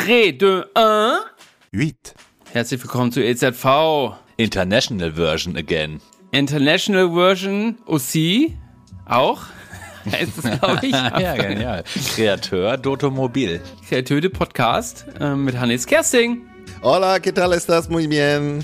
3, 2, 1. 8. Herzlich willkommen zu EZV. International Version again. International Version aussi. Auch. Heißt es, glaube ich. Ja, genial. Kreateur Dotomobil. Kreateur de Podcast mit Hannes Kersting. Hola, ¿qué tal estás? Muy bien.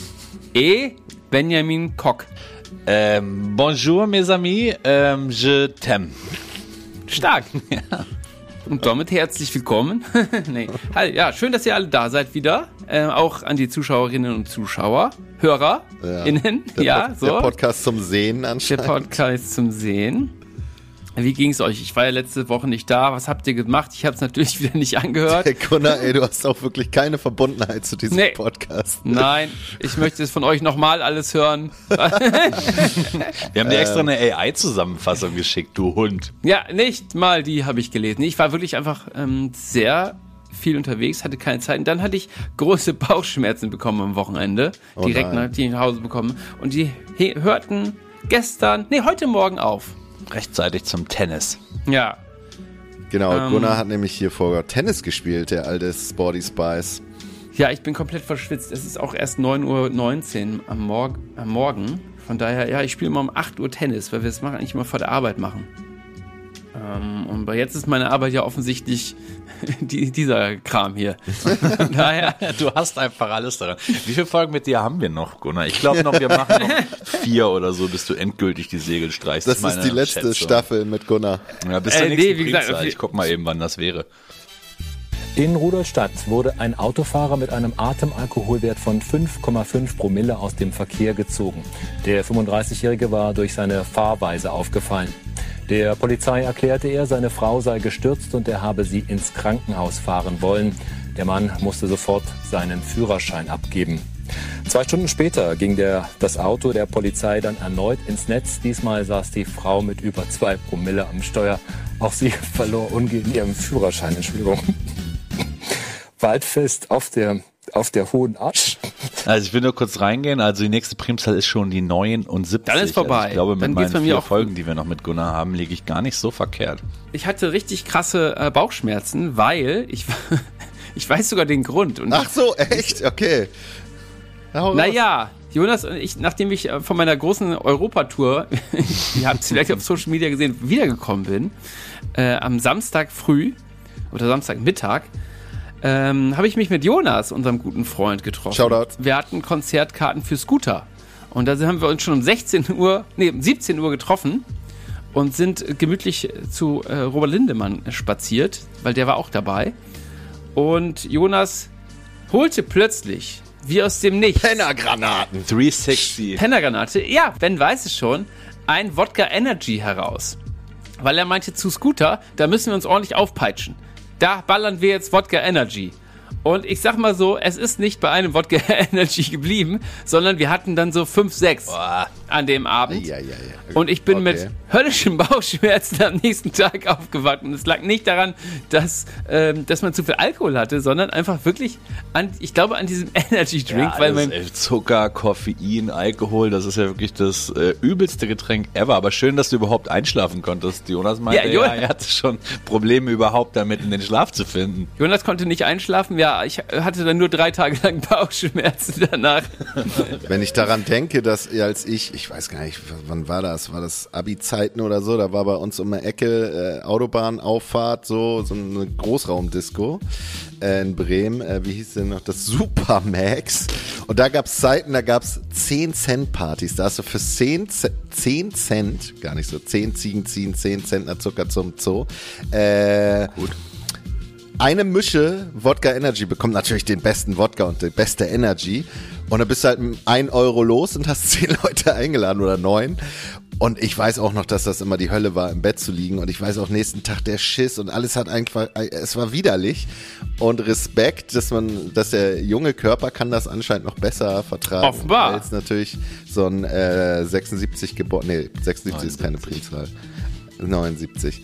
Benjamin Kock. Bonjour, mes amis. Je t'aime. Stark. Ja. Und damit herzlich willkommen. Nee. Ja, schön, dass ihr alle da seid wieder. Auch an die Zuschauerinnen und Zuschauer. HörerInnen. Der Podcast zum Sehen anscheinend. Der Podcast zum Sehen. Wie ging's euch? Ich war ja letzte Woche nicht da. Was habt ihr gemacht? Ich habe es natürlich wieder nicht angehört. Hey Gunnar, du hast auch wirklich keine Verbundenheit zu diesem Podcast. Nein, ich möchte es von euch nochmal alles hören. Wir haben dir extra eine AI-Zusammenfassung geschickt, du Hund. Ja, nicht mal die habe ich gelesen. Ich war wirklich einfach sehr viel unterwegs, hatte keine Zeit. Und dann hatte ich große Bauchschmerzen bekommen am Wochenende. Direkt nach Hause bekommen. Und die hörten heute Morgen auf. Rechtzeitig zum Tennis. Ja. Genau, Gunnar hat nämlich hier vor Tennis gespielt, der alte Sporty Spice. Ja, ich bin komplett verschwitzt. Es ist auch erst 9:19 Uhr am Morgen. Von daher, ja, ich spiele immer um 8 Uhr Tennis, weil wir das eigentlich immer vor der Arbeit machen. Und jetzt ist meine Arbeit ja offensichtlich dieser Kram hier. Daher, du hast einfach alles daran. Wie viele Folgen mit dir haben wir noch, Gunnar? Ich glaube noch, wir machen noch 4 oder so, bis du endgültig die Segel streichst. Das ist die letzte Schätzung. Staffel mit Gunnar. Ja, bis zur nächsten Primzahl. Ich guck mal eben, wann das wäre. In Rudolstadt wurde ein Autofahrer mit einem Atemalkoholwert von 5,5 Promille aus dem Verkehr gezogen. Der 35-Jährige war durch seine Fahrweise aufgefallen. Der Polizei erklärte er, seine Frau sei gestürzt und er habe sie ins Krankenhaus fahren wollen. Der Mann musste sofort seinen Führerschein abgeben. 2 Stunden später ging das Auto der Polizei dann erneut ins Netz. Diesmal saß die Frau mit über 2 Promille am Steuer. Auch sie verlor umgehend ihren Führerschein. Entschuldigung. Waldfest auf der Hohen Asch. Also ich will nur kurz reingehen, also die nächste Primzahl ist schon die 79. Dann ist vorbei. Also ich glaube, mit dann meinen 4 auch Folgen, die wir noch mit Gunnar haben, liege ich gar nicht so verkehrt. Ich hatte richtig krasse Bauchschmerzen, weil ich weiß sogar den Grund. Und ach so, echt? Okay. Naja, Jonas und ich, nachdem ich von meiner großen Europatour, ihr habt es vielleicht auf Social Media gesehen, wiedergekommen bin, am Samstag früh oder Samstagmittag, habe ich mich mit Jonas, unserem guten Freund, getroffen. Shoutout. Wir hatten Konzertkarten für Scooter. Und da haben wir uns schon um 17 Uhr getroffen und sind gemütlich zu Robert Lindemann spaziert, weil der war auch dabei. Und Jonas holte plötzlich, wie aus dem Nichts, Pennergranaten. 360. Pennergranate, ja, Ben weiß es schon, ein Wodka Energy heraus. Weil er meinte, zu Scooter, da müssen wir uns ordentlich aufpeitschen. Da ballern wir jetzt Wodka Energy. Und ich sag mal so, es ist nicht bei einem Wodka Energy geblieben, sondern wir hatten dann so 5, 6 an dem Abend. Ja. Und ich bin mit höllischen Bauchschmerzen am nächsten Tag aufgewacht. Und es lag nicht daran, dass man zu viel Alkohol hatte, sondern einfach wirklich an diesem Energy Drink. Ja, weil man Zucker, Koffein, Alkohol, das ist ja wirklich das übelste Getränk ever. Aber schön, dass du überhaupt einschlafen konntest. Jonas meinte, er hatte schon Probleme überhaupt damit, in den Schlaf zu finden. Jonas konnte nicht einschlafen. Ja, ich hatte dann nur 3 Tage lang Bauchschmerzen danach. Wenn ich daran denke, dass als ich weiß gar nicht, wann war das? War das Abi-Zeiten oder so? Da war bei uns um die Ecke Autobahnauffahrt, so eine Großraumdisco in Bremen. Wie hieß denn noch? Das Supermax. Und da gab es Zeiten, da gab es 10-Cent-Partys. Da hast du für 10 Cent, gar nicht so, 10 Ziegen ziehen, 10 Zentner Zucker zum Zoo. Gut. Eine Mische Wodka Energy bekommt natürlich den besten Wodka und die beste Energy. Und dann bist du halt 1 Euro los und hast 10 Leute eingeladen oder 9. Und ich weiß auch noch, dass das immer die Hölle war, im Bett zu liegen. Und ich weiß auch, nächsten Tag der Schiss und alles hat einfach, es war widerlich. Und Respekt, dass der junge Körper kann das anscheinend noch besser vertragen. Offenbar. Weil es natürlich so ein 76 geboren, 76 ist keine Primzahl. 79.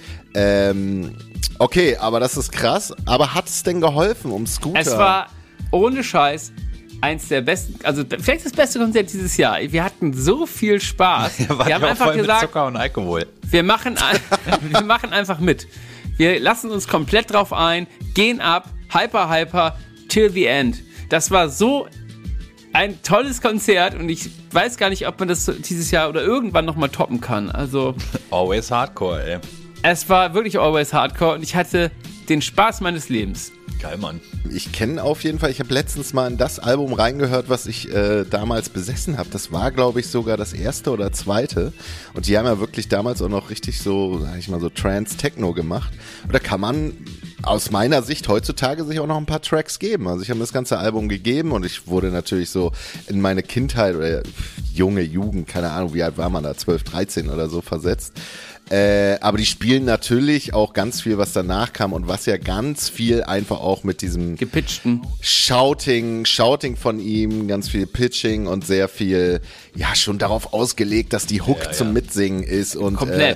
Okay, aber das ist krass. Aber hat es denn geholfen um Scooter? Es war ohne Scheiß eins der besten, also vielleicht das beste Konzert dieses Jahr. Wir hatten so viel Spaß. Wir haben einfach gesagt, mit Zucker und Alkohol. Wir machen einfach mit. Wir lassen uns komplett drauf ein, gehen ab, Hyper, Till the End. Das war so ein tolles Konzert und ich weiß gar nicht, ob man das dieses Jahr oder irgendwann nochmal toppen kann. Also Always Hardcore, ey. Es war wirklich Always Hardcore und ich hatte den Spaß meines Lebens. Geil, Mann. Ich kenne auf jeden Fall, ich habe letztens mal in das Album reingehört, was ich damals besessen habe. Das war, glaube ich, sogar das erste oder zweite. Und die haben ja wirklich damals auch noch richtig so, sag ich mal, so Trance-Techno gemacht. Und da kann man aus meiner Sicht heutzutage sich auch noch ein paar Tracks geben. Also ich habe das ganze Album gegeben und ich wurde natürlich so in meine Kindheit oder junge Jugend, keine Ahnung, wie alt war man da, 12, 13 oder so versetzt. Aber die spielen natürlich auch ganz viel, was danach kam und was ja ganz viel einfach auch mit diesem gepitchten Shouting von ihm, ganz viel Pitching und sehr viel, ja, schon darauf ausgelegt, dass die Hook zum Mitsingen ist und komplett.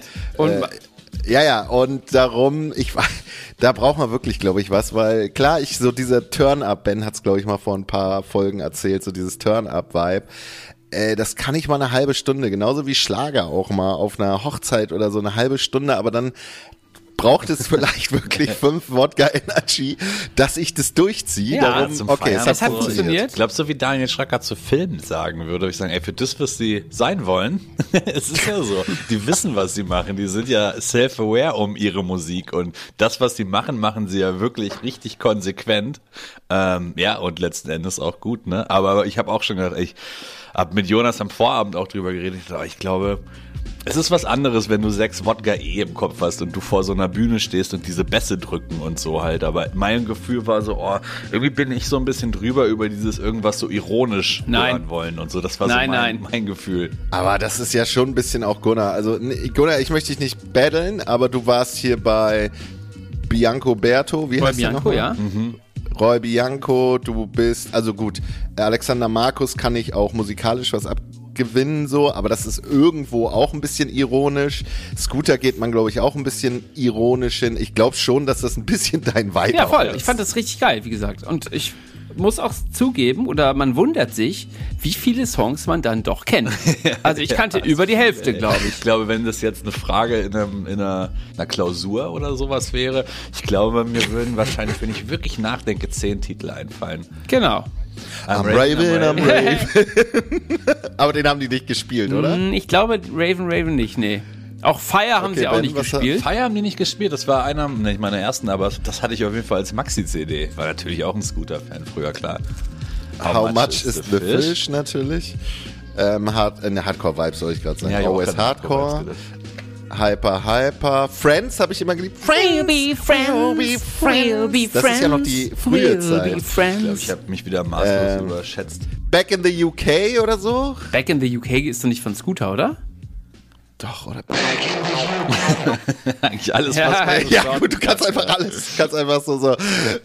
Und darum, da braucht man wirklich, glaube ich, was, weil klar, so dieser Turn-Up, Ben hat's, glaube ich, mal vor ein paar Folgen erzählt, so dieses Turn-Up-Vibe. Das kann ich mal eine halbe Stunde, genauso wie Schlager auch mal auf einer Hochzeit oder so eine halbe Stunde, aber dann braucht es vielleicht wirklich 5 Wodka Energy, dass ich das durchziehe. Ja, darum, okay, es hat funktioniert. Ich glaube, so wie Daniel Schröcker zu Filmen sagen würde, würde ich sagen, ey, für das, was sie sein wollen, es ist ja so, die wissen, was sie machen, die sind ja self-aware um ihre Musik und das, was sie machen, machen sie ja wirklich richtig konsequent. Ja, und letzten Endes auch gut, ne? Aber ich habe auch schon gedacht, ich habe mit Jonas am Vorabend auch drüber geredet, ich glaube, es ist was anderes, wenn du 6 Wodka im Kopf hast und du vor so einer Bühne stehst und diese Bässe drücken und so halt. Aber mein Gefühl war so, irgendwie bin ich so ein bisschen drüber über dieses irgendwas so ironisch hören wollen und so. Das war so mein Gefühl. Aber das ist ja schon ein bisschen auch Gunnar. Also Gunnar, ich möchte dich nicht battlen, aber du warst hier bei Bianco Berto. Wie heißt der noch? Ja. Roy Bianco, du bist, also gut, Alexander Markus kann ich auch musikalisch was abgewinnen, so, aber das ist irgendwo auch ein bisschen ironisch. Scooter geht man, glaube ich, auch ein bisschen ironisch hin. Ich glaube schon, dass das ein bisschen dein Vibe ist. Ja, voll. Ich fand das richtig geil, wie gesagt. Und ich muss auch zugeben, oder man wundert sich, wie viele Songs man dann doch kennt. Also ich kannte über die Hälfte, glaube ich. Ich glaube, wenn das jetzt eine Frage in einer Klausur oder sowas wäre, ich glaube, mir würden wahrscheinlich, wenn ich wirklich nachdenke, 10 Titel einfallen. Genau. I'm Raven. Aber den haben die nicht gespielt, oder? Ich glaube, Raven nicht, nee. Auch Fire haben sie auch nicht gespielt. Fire haben die nicht gespielt, das war einer, nicht meiner ersten, aber das hatte ich auf jeden Fall als Maxi-CD. War natürlich auch ein Scooter-Fan früher, klar. How much is the fish, natürlich. Hardcore-Vibes soll ich gerade sagen. Ja, Always Hardcore. Hyper. Friends habe ich immer geliebt. Friends. Das ist ja noch die frühe Zeit. Ich glaube, ich habe mich wieder maßlos überschätzt. Back in the UK oder so? Back in the UK ist doch nicht von Scooter, oder? Doch, oder? Eigentlich alles, was ja, gut, du kannst einfach alles. Du kannst einfach so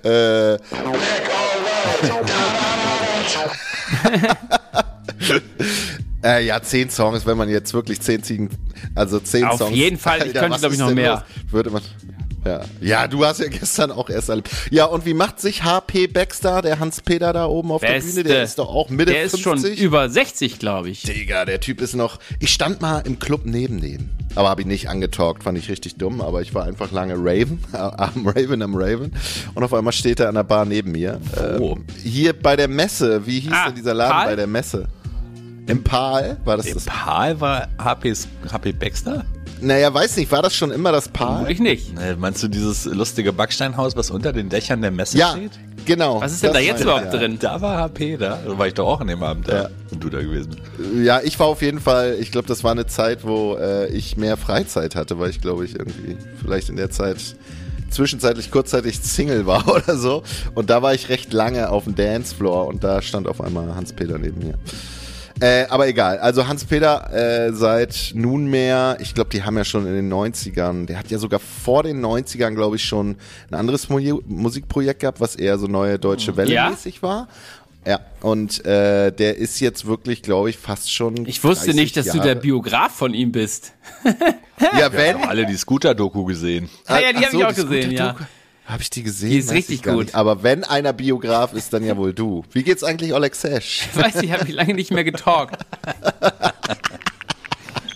ja, 10 Songs, wenn man jetzt wirklich 10 ziehen, also 10 Auf Songs. Auf jeden Fall, ich könnte, glaube ich, noch mehr. Würde man, ja, du hast ja gestern auch erst erlebt. Ja, und wie macht sich HP Baxter, der Hans-Peter da oben auf der Bühne? Der ist doch auch Mitte 50. Der ist schon über 60, glaube ich. Digga, der Typ ist noch, ich stand mal im Club neben dem. Aber habe ihn nicht angetalkt, fand ich richtig dumm. Aber ich war einfach lange am Raven. Und auf einmal steht er an der Bar neben mir. Hier bei der Messe, wie hieß denn dieser Laden bei der Messe? Im Pal? War das das? Pal war HP Baxter? Naja, weiß nicht, war das schon immer das Pal? Ich nicht. Meinst du dieses lustige Backsteinhaus, was unter den Dächern der Messe steht? Ja, genau. Was ist denn da jetzt überhaupt drin? Da war HP da. Da war ich doch auch an dem Abend da. Und du da gewesen. Ja, ich war auf jeden Fall, ich glaube, das war eine Zeit, wo ich mehr Freizeit hatte, weil ich glaube, ich irgendwie vielleicht in der Zeit zwischenzeitlich kurzzeitig Single war oder so. Und da war ich recht lange auf dem Dancefloor und da stand auf einmal Hans-Peter neben mir. Aber egal, also Hans-Peter seit nunmehr, ich glaube, die haben ja schon in den 90ern, der hat ja sogar vor den 90ern, glaube ich, schon ein anderes Musikprojekt gehabt, was eher so neue Deutsche Welle-mäßig war. Ja, und der ist jetzt wirklich, glaube ich, fast schon Ich wusste nicht, dass du der Biograf von ihm bist. Ja, wenn... Wir haben alle die Scooter-Doku gesehen. Ja, die habe ich auch gesehen, ja. Habe ich die gesehen? Die ist richtig gut. Nicht. Aber wenn einer Biograf ist, dann ja wohl du. Wie geht's eigentlich Oleg Sesh? Ich weiß, ich habe mich lange nicht mehr getalkt.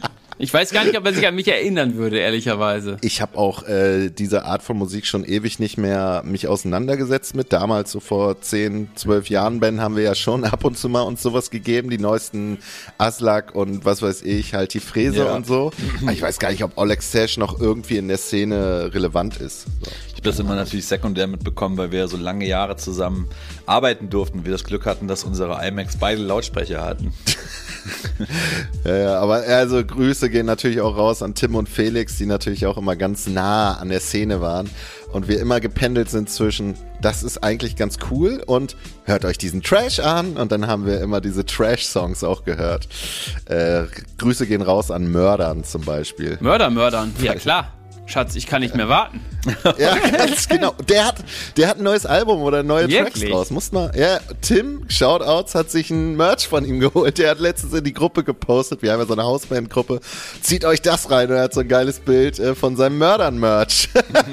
Ich weiß gar nicht, ob er sich an mich erinnern würde, ehrlicherweise. Ich habe auch diese Art von Musik schon ewig nicht mehr mich auseinandergesetzt mit. Damals, so vor 10, 12 Jahren, Ben, haben wir ja schon ab und zu mal uns sowas gegeben. Die neuesten Aslak und was weiß ich, halt die Fräse und so. Aber ich weiß gar nicht, ob Oleg Sesh noch irgendwie in der Szene relevant ist. So. Ich habe das immer natürlich sekundär mitbekommen, weil wir ja so lange Jahre zusammen arbeiten durften. Wir das Glück hatten, dass unsere iMacs beide Lautsprecher hatten. Ja, aber also Grüße gehen natürlich auch raus an Tim und Felix, die natürlich auch immer ganz nah an der Szene waren und wir immer gependelt sind zwischen, das ist eigentlich ganz cool und hört euch diesen Trash an, und dann haben wir immer diese Trash-Songs auch gehört. Grüße gehen raus an Mördern zum Beispiel. Mördern, ja klar. Schatz, ich kann nicht mehr warten. Ja, ganz genau. Der hat ein neues Album oder neue Wirklich? Tracks draus. Muss mal. Ja, Tim, Shoutouts, hat sich ein Merch von ihm geholt. Der hat letztens in die Gruppe gepostet. Wir haben ja so eine Hausband-Gruppe. Zieht euch das rein. Und er hat so ein geiles Bild von seinem Mördern-Merch.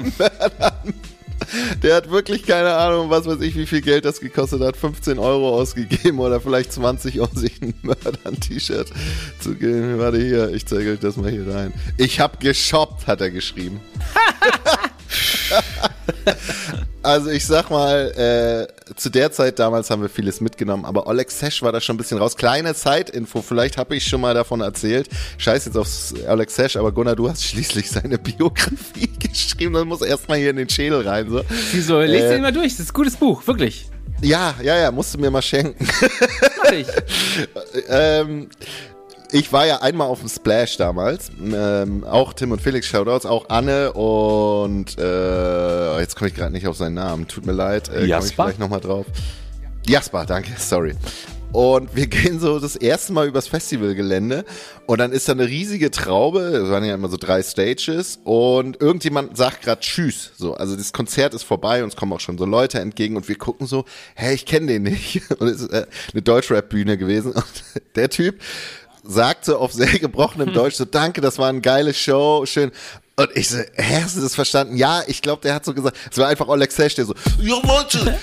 Der hat wirklich keine Ahnung, was weiß ich, wie viel Geld das gekostet hat. 15 Euro ausgegeben oder vielleicht 20, um sich ein Mördern-T-Shirt zu geben. Warte hier, ich zeige euch das mal hier rein. Ich hab geshoppt, hat er geschrieben. Also ich sag mal, zu der Zeit damals haben wir vieles mitgenommen, aber Oleg Sesh war da schon ein bisschen raus. Kleine Zeitinfo, vielleicht habe ich schon mal davon erzählt. Scheiß jetzt auf Oleg Sesh, aber Gunnar, du hast schließlich seine Biografie geschrieben, dann muss erstmal hier in den Schädel rein. So. Wieso? Lest den mal durch, das ist ein gutes Buch, wirklich. Ja, musst du mir mal schenken. Mach ich. Ich war ja einmal auf dem Splash damals, auch Tim und Felix Shoutouts, auch Anne und jetzt komme ich gerade nicht auf seinen Namen, tut mir leid, komme ich vielleicht nochmal drauf. Jasper, danke, sorry. Und wir gehen so das erste Mal übers Festivalgelände und dann ist da eine riesige Traube, es waren ja immer so 3 Stages und irgendjemand sagt gerade Tschüss, so, also das Konzert ist vorbei und es kommen auch schon so Leute entgegen und wir gucken so, hey, ich kenne den nicht, und es ist eine Deutschrap-Bühne gewesen und der Typ sagte auf sehr gebrochenem Deutsch so, danke, das war eine geile Show, schön. Und ich so, hast du das verstanden? Ja, ich glaube, der hat so gesagt, es war einfach Oleg Sesh, der so, ja, Leute,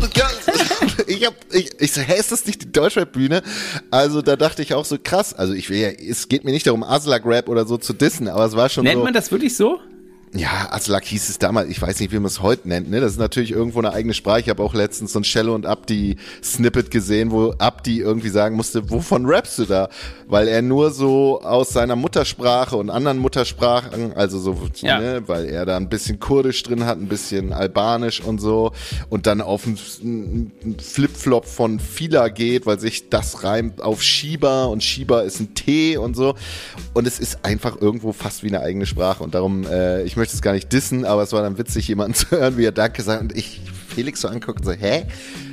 ich so, ist das nicht die Deutschrap-Bühne? Also da dachte ich auch so, krass, also es geht mir nicht darum, Aslak-Rap oder so zu dissen, aber es war schon Nennt so. man das wirklich so? Ja, Aslak hieß es damals, ich weiß nicht, wie man es heute nennt, ne? Das ist natürlich irgendwo eine eigene Sprache. Ich habe auch letztens so ein Cello und Abdi-Snippet gesehen, wo Abdi irgendwie sagen musste, wovon rappst du da? Weil er nur so aus seiner Muttersprache und anderen Muttersprachen, also so, ne, weil er da ein bisschen Kurdisch drin hat, ein bisschen Albanisch und so, und dann auf einen Flipflop von Fila geht, weil sich das reimt auf Shiba und Shiba ist ein T und so. Und es ist einfach irgendwo fast wie eine eigene Sprache und darum, ich möchte es gar nicht dissen, aber es war dann witzig, jemanden zu hören, wie er Danke sagt und ich Felix so angucke und so, hä?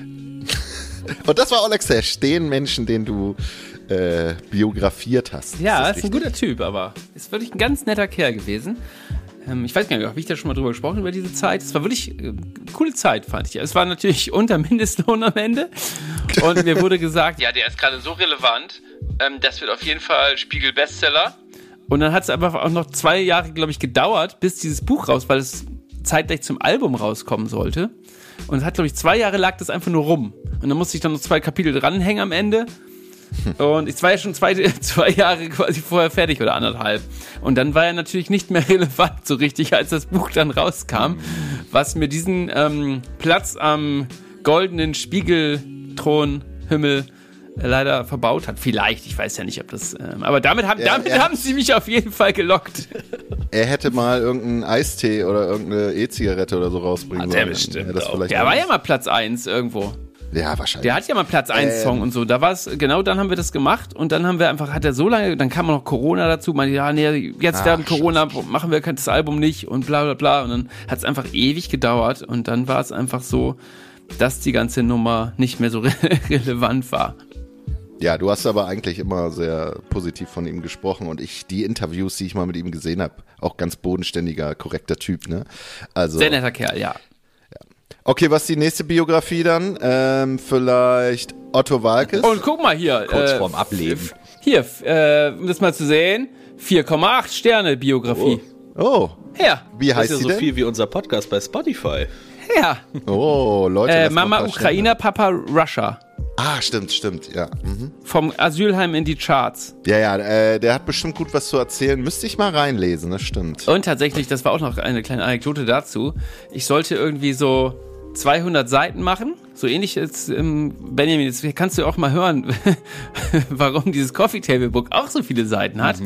Und das war Oleg Sesh, den Menschen, den du biografiert hast. Ja, ist ein guter Typ, aber ist wirklich ein ganz netter Kerl gewesen. Ich weiß gar nicht, habe ich da schon mal drüber gesprochen, über diese Zeit? Es war wirklich eine coole Zeit, fand ich. Es war natürlich unter Mindestlohn am Ende. Und mir wurde gesagt, ja, der ist gerade so relevant, das wird auf jeden Fall Spiegel-Bestseller. Und dann hat es einfach auch noch 2 Jahre, glaube ich, gedauert, bis dieses Buch raus, weil es zeitgleich zum Album rauskommen sollte. Und es hat, glaube ich, 2 Jahre lag das einfach nur rum. Und dann musste ich dann noch 2 Kapitel dranhängen am Ende. Und ich war ja schon 2 Jahre quasi vorher fertig oder 1,5. Und dann war er natürlich nicht mehr relevant so richtig, als das Buch dann rauskam, was mir diesen Platz am goldenen Spiegelthronhimmel leider verbaut hat. Vielleicht, ich weiß ja nicht, ob das... aber damit haben sie mich auf jeden Fall gelockt. Er hätte mal irgendeinen Eistee oder irgendeine E-Zigarette oder so rausbringen sollen. Der bestimmt auch. Der war ja mal Platz 1 irgendwo. Ja, wahrscheinlich. Der hat ja mal Platz 1 Song und so. Da war es, genau, dann haben wir das gemacht und dann haben wir einfach, hat er so lange, dann kam auch noch Corona dazu, meinte, ja, nee, jetzt während Corona machen wir das Album nicht und bla bla bla. Und dann hat es einfach ewig gedauert und dann war es einfach so, dass die ganze Nummer nicht mehr so relevant war. Ja, du hast aber eigentlich immer sehr positiv von ihm gesprochen und die Interviews, die ich mal mit ihm gesehen habe, auch ganz bodenständiger, korrekter Typ, ne? Also sehr netter Kerl, ja. Okay, was ist die nächste Biografie dann? Vielleicht Otto Waalkes? Und guck mal hier. Kurz vorm Ableben. Hier, um das mal zu sehen, 4,8 Sterne Biografie. Oh. Ja. Wie heißt das ist sie ja so denn? viel wie unser Podcast bei Spotify. Ja. Oh, Leute. Mama Ukrainer, Papa Russia. Ah, stimmt, ja. Mhm. Vom Asylheim in die Charts. Ja, der hat bestimmt gut was zu erzählen. Müsste ich mal reinlesen, das stimmt. Und tatsächlich, das war auch noch eine kleine Anekdote dazu. Ich sollte irgendwie so 200 Seiten machen. So ähnlich jetzt, Benjamin, jetzt kannst du auch mal hören, warum dieses Coffee Table Book auch so viele Seiten hat.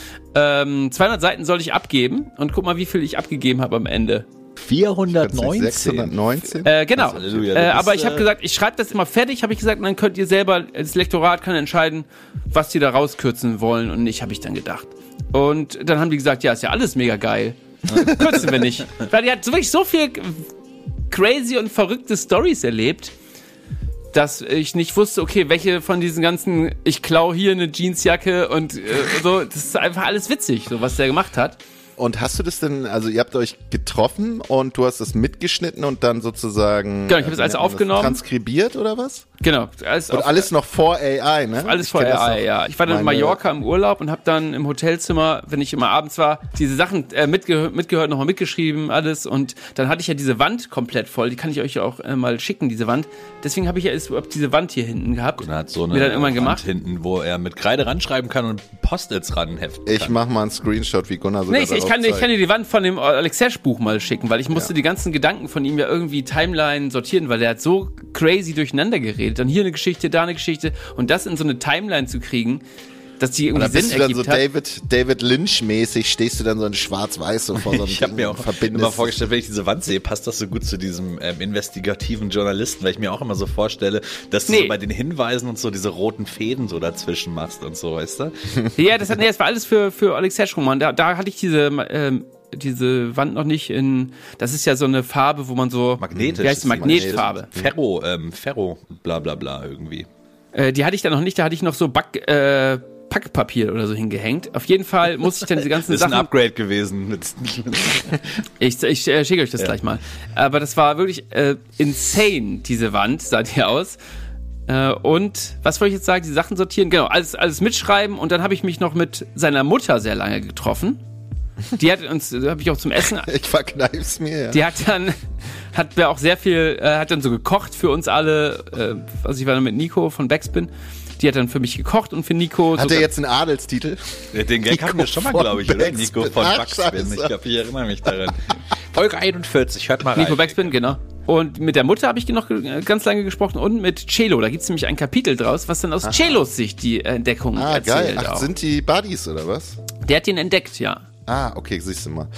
200 Seiten sollte ich abgeben und guck mal, wie viel ich abgegeben habe am Ende. 419. 619? Genau. Halleluja, aber ich habe gesagt, ich schreibe das immer fertig, habe ich gesagt, und dann könnt ihr selber, das Lektorat kann entscheiden, was die da rauskürzen wollen und nicht, habe ich dann gedacht. Und dann haben die gesagt, ja, ist ja alles mega geil. Kürzen wir nicht. Weil die hat wirklich so viel crazy und verrückte Stories erlebt, dass ich nicht wusste, okay, welche von diesen ganzen, ich klau hier eine Jeansjacke und so, das ist einfach alles witzig, so was der gemacht hat. Und hast du das denn, also ihr habt euch getroffen und du hast das mitgeschnitten und dann sozusagen Genau, ich habe das alles aufgenommen. Transkribiert oder was? Genau. Und alles noch vor AI, ne? Alles vor AI, ja. Ich war dann in Mallorca im Urlaub und habe dann im Hotelzimmer, wenn ich immer abends war, diese Sachen mitgehört, nochmal mitgeschrieben, alles. Und dann hatte ich ja diese Wand komplett voll. Die kann ich euch auch mal schicken, diese Wand. Deswegen habe ich ja erst überhaupt diese Wand hier hinten gehabt. Und hat so eine mir dann irgendwann Wand gemacht. hinten, wo er mit Kreide ranschreiben kann und Post-its ranheften kann. Ich mach mal einen Screenshot, wie Gunnar sogar Ich kann dir die Wand von dem Alexesh-Buch mal schicken, weil ich musste die ganzen Gedanken von ihm ja irgendwie Timeline sortieren, weil der hat so crazy durcheinander geredet. Dann hier eine Geschichte, da eine Geschichte und das in so eine Timeline zu kriegen, dass die irgendwie Sinn ergibt. Bist du dann so David Lynch-mäßig, stehst du dann so in schwarz-weiß so vor so einem Ich habe mir auch immer vorgestellt, wenn ich diese Wand sehe, passt das so gut zu diesem investigativen Journalisten, weil ich mir auch immer so vorstelle, dass du so bei den Hinweisen und so diese roten Fäden so dazwischen machst und so, weißt du? Ja, das war alles für Alexesh-Roman. Da hatte ich diese Wand noch nicht in, das ist ja so eine Farbe, wo man so, magnetisch, wie heißt die? Magnetfarbe. Ferro, bla bla bla irgendwie. Die hatte ich da noch nicht, da hatte ich noch so Packpapier oder so hingehängt. Auf jeden Fall musste ich dann diese ganzen Sachen... Das ist ein Upgrade gewesen. Ich schicke euch das gleich mal. Aber das war wirklich insane, diese Wand, sah die aus. Und, was wollte ich jetzt sagen, die Sachen sortieren, genau, alles mitschreiben und dann habe ich mich noch mit seiner Mutter sehr lange getroffen. Die hat uns, habe ich auch zum Essen. Ich verkneif's mir, ja. Die hat mir auch sehr viel, hat dann so gekocht für uns alle. Also ich war dann mit Nico von Backspin. Die hat dann für mich gekocht und für Nico. Hat er jetzt einen Adelstitel? Den Gag hatten wir schon mal, glaube ich, oder? Nico von Backspin. Ich glaube, ich erinnere mich daran. Folge 41, hört mal rein. Nico Backspin, genau. Und mit der Mutter habe ich noch ganz lange gesprochen und mit Celo. Da gibt es nämlich ein Kapitel draus, was dann aus Celos Sicht die Entdeckung erzählt. Geil. Ach, sind die Buddies oder was? Der hat den entdeckt, ja. Ah, okay, siehst du mal.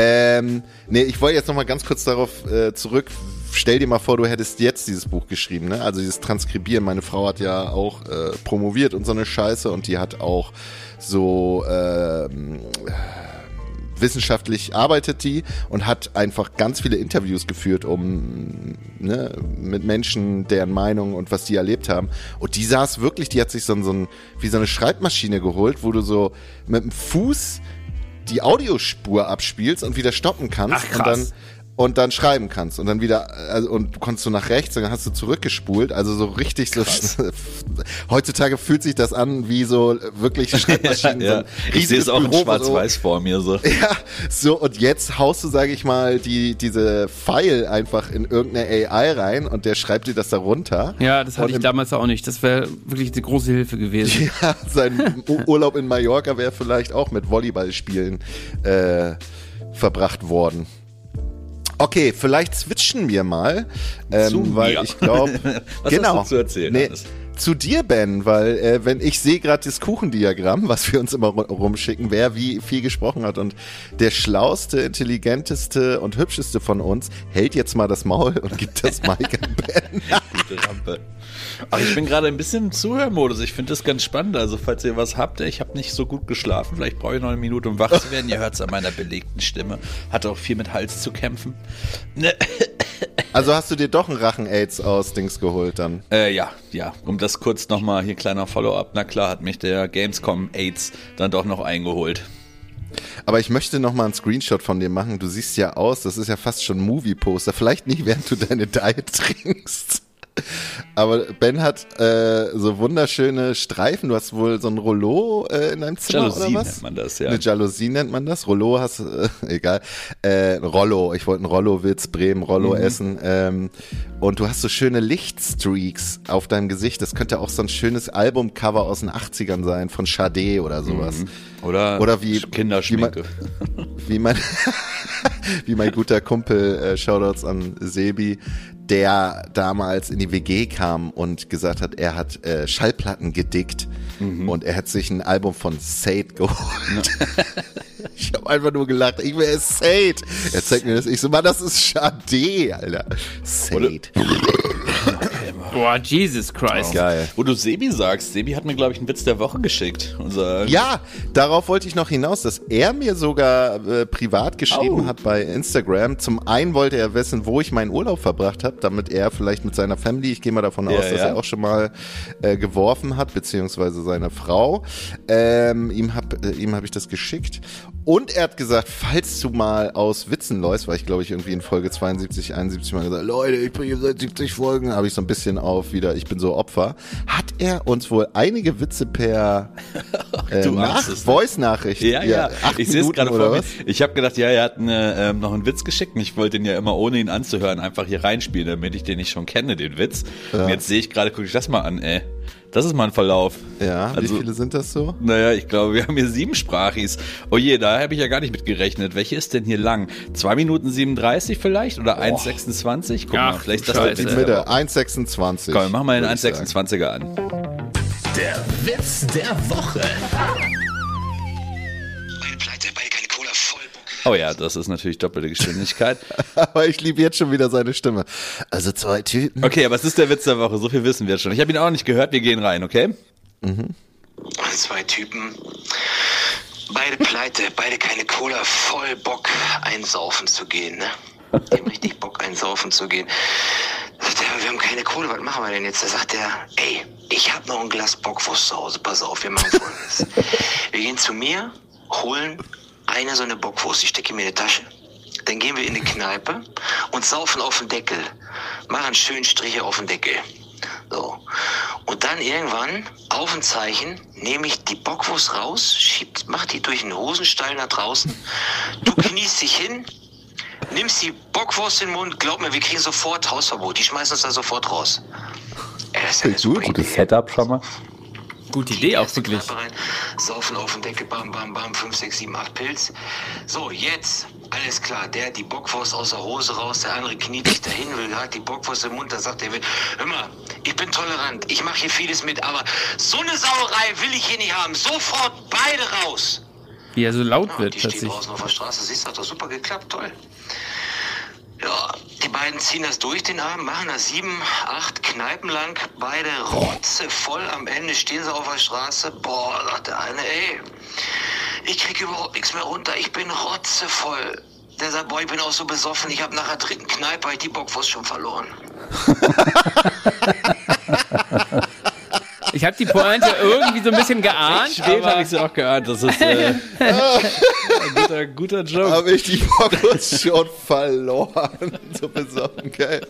Ich wollte jetzt noch mal ganz kurz darauf zurück. Stell dir mal vor, du hättest jetzt dieses Buch geschrieben, ne? Also dieses Transkribieren. Meine Frau hat ja auch promoviert und so eine Scheiße und die hat auch so wissenschaftlich arbeitet die und hat einfach ganz viele Interviews geführt, mit Menschen, deren Meinung und was die erlebt haben. Und die saß wirklich, die hat sich wie so eine Schreibmaschine geholt, wo du so mit dem Fuß die Audiospur abspielst und wieder stoppen kannst. Ach, krass. Und dann schreiben kannst und dann wieder, und du konntest nach rechts und dann hast du zurückgespult, also so richtig krass. So, heutzutage fühlt sich das an wie so wirklich Schreibmaschinen. Ja. Ich sehe es auch in schwarz-weiß vor mir so. Ja, so und jetzt haust du, sage ich mal, diese File einfach in irgendeine AI rein und der schreibt dir das da runter. Ja, das hatte ich damals auch nicht, das wäre wirklich eine große Hilfe gewesen. Ja, sein Urlaub in Mallorca wäre vielleicht auch mit Volleyballspielen verbracht worden. Okay, vielleicht switchen wir mal, weil ich glaube, was hast du zu erzählen? Zu dir, Ben, weil wenn ich sehe gerade das Kuchendiagramm, was wir uns immer rumschicken, wer wie viel gesprochen hat und der schlauste, intelligenteste und hübscheste von uns hält jetzt mal das Maul und gibt das Mic an Ben. Gute Rampe. Ach, ich bin gerade ein bisschen im Zuhörmodus. Ich finde das ganz spannend. Also falls ihr was habt, ich habe nicht so gut geschlafen. Vielleicht brauche ich noch eine Minute, um wach zu werden. Ihr hört es an meiner belegten Stimme. Hatte auch viel mit Hals zu kämpfen. Also hast du dir doch einen Rachen-Aids aus Dings geholt dann? Ja. Um das kurz nochmal, hier kleiner Follow-up. Na klar, hat mich der Gamescom-Aids dann doch noch eingeholt. Aber ich möchte noch mal einen Screenshot von dir machen. Du siehst ja aus, das ist ja fast schon ein Movie-Poster. Vielleicht nicht, während du deine Diet trinkst. Aber Ben hat so wunderschöne Streifen. Du hast wohl so ein Rollo in deinem Zimmer Jalousie oder was? nennt man das, ja. Eine Jalousie nennt man das. Rollo hast egal. Rollo. Ich wollte einen Rollo-Witz, Bremen, Rollo essen. Und du hast so schöne Lichtstreaks auf deinem Gesicht. Das könnte auch so ein schönes Albumcover aus den 80ern sein, von Sade oder sowas. Oder wie Kinderschminke. Wie mein guter Kumpel, Shoutouts an Sebi, der damals in die WG kam und gesagt hat, er hat Schallplatten gedickt und er hat sich ein Album von Sade geholt. Ich habe einfach nur gelacht. Wer ist Sade? Er zeigt mir das. Ich so, Mann, das ist Sade, Alter. Sade. Boah, Jesus Christ. Geil. Wo du Sebi sagst, Sebi hat mir, glaube ich, einen Witz der Woche geschickt. Ja, darauf wollte ich noch hinaus, dass er mir sogar privat geschrieben hat bei Instagram. Zum einen wollte er wissen, wo ich meinen Urlaub verbracht habe, damit er vielleicht mit seiner Family, ich gehe mal davon aus, dass er auch schon mal geworfen hat, beziehungsweise seine Frau. Ihm hab ich das geschickt. Und er hat gesagt, falls du mal aus Witzen läufst, weil ich glaube ich irgendwie in Folge 72, 71 mal gesagt, Leute, ich bin hier seit 70 Folgen, habe ich so ein bisschen auf wieder, ich bin so Opfer, hat er uns wohl einige Witze per Voice-Nachricht. Ja. Ich sehe es gerade vor mir. Was? Ich habe gedacht, er hat noch einen Witz geschickt und ich wollte den ja immer, ohne ihn anzuhören, einfach hier reinspielen, damit ich den nicht schon kenne, den Witz. Ja. Und jetzt sehe ich gerade, gucke ich das mal an, ey. Das ist mal ein Verlauf. Ja, also, wie viele sind das so? Naja, ich glaube, wir haben hier 7 Sprachis. Oh je, da habe ich ja gar nicht mit gerechnet. Welche ist denn hier lang? 2 Minuten 37 vielleicht? Oder 1,26? Guck mal, vielleicht ist das die Mitte, 1,26. Komm, mach mal den 1,26er an. Der Witz der Woche. Meine Pleite, beide keine Cola, voll Bock. Oh ja, das ist natürlich doppelte Geschwindigkeit. Aber ich liebe jetzt schon wieder seine Stimme. Also 2 Typen. Okay, aber es ist der Witz der Woche, so viel wissen wir jetzt schon. Ich habe ihn auch noch nicht gehört, wir gehen rein, okay? 2 Typen, beide pleite, beide keine Cola, voll Bock einsaufen zu gehen, ne? Die haben richtig Bock einsaufen zu gehen. Da sagt er, wir haben keine Kohle, was machen wir denn jetzt? Da sagt er, ey, ich habe noch ein Glas Bockwurst zu Hause, pass auf, wir machen Folgendes. Wir gehen zu mir, holen eine so eine Bockwurst, ich stecke mir in die Tasche. Dann gehen wir in die Kneipe und saufen auf den Deckel. Machen schön Striche auf den Deckel. So. Und dann irgendwann, auf ein Zeichen, nehme ich die Bockwurst raus, mach die durch den Hosenstall nach draußen. Du kniest dich hin, nimmst die Bockwurst in den Mund, glaub mir, wir kriegen sofort Hausverbot. Die schmeißen uns da sofort raus. Das ist ja eine super Idee. Gutes Setup schon mal. Gute Idee auch wirklich. Rein, saufen auf den Deckel, bam, bam, bam, 5, 6, 7, 8 Pilz. So, jetzt, alles klar, der hat die Bockwurst aus der Hose raus, der andere kniet sich dahin, hat die Bockwurst im Mund, da sagt er, hör mal, ich bin tolerant, ich mache hier vieles mit, aber so eine Sauerei will ich hier nicht haben. Sofort beide raus. Wie er so laut Ja, wird die stehen plötzlich. draußen auf der Straße, siehst du, hat doch super geklappt, toll. Ja, die beiden ziehen das durch den Abend, machen das 7, 8 Kneipen lang, beide rotzevoll, am Ende stehen sie auf der Straße, boah, sagt der eine, ey, ich krieg überhaupt nichts mehr runter, ich bin rotzevoll. Der sagt, boah, ich bin auch so besoffen, ich habe nach der 3. Kneipe die Bockwurst schon verloren. Ich habe die Pointe irgendwie so ein bisschen geahnt. Spät aber habe ich sie auch geahnt. Das ist ein guter Joke. Habe ich die Bockwurst schon verloren. So besoffen, geil.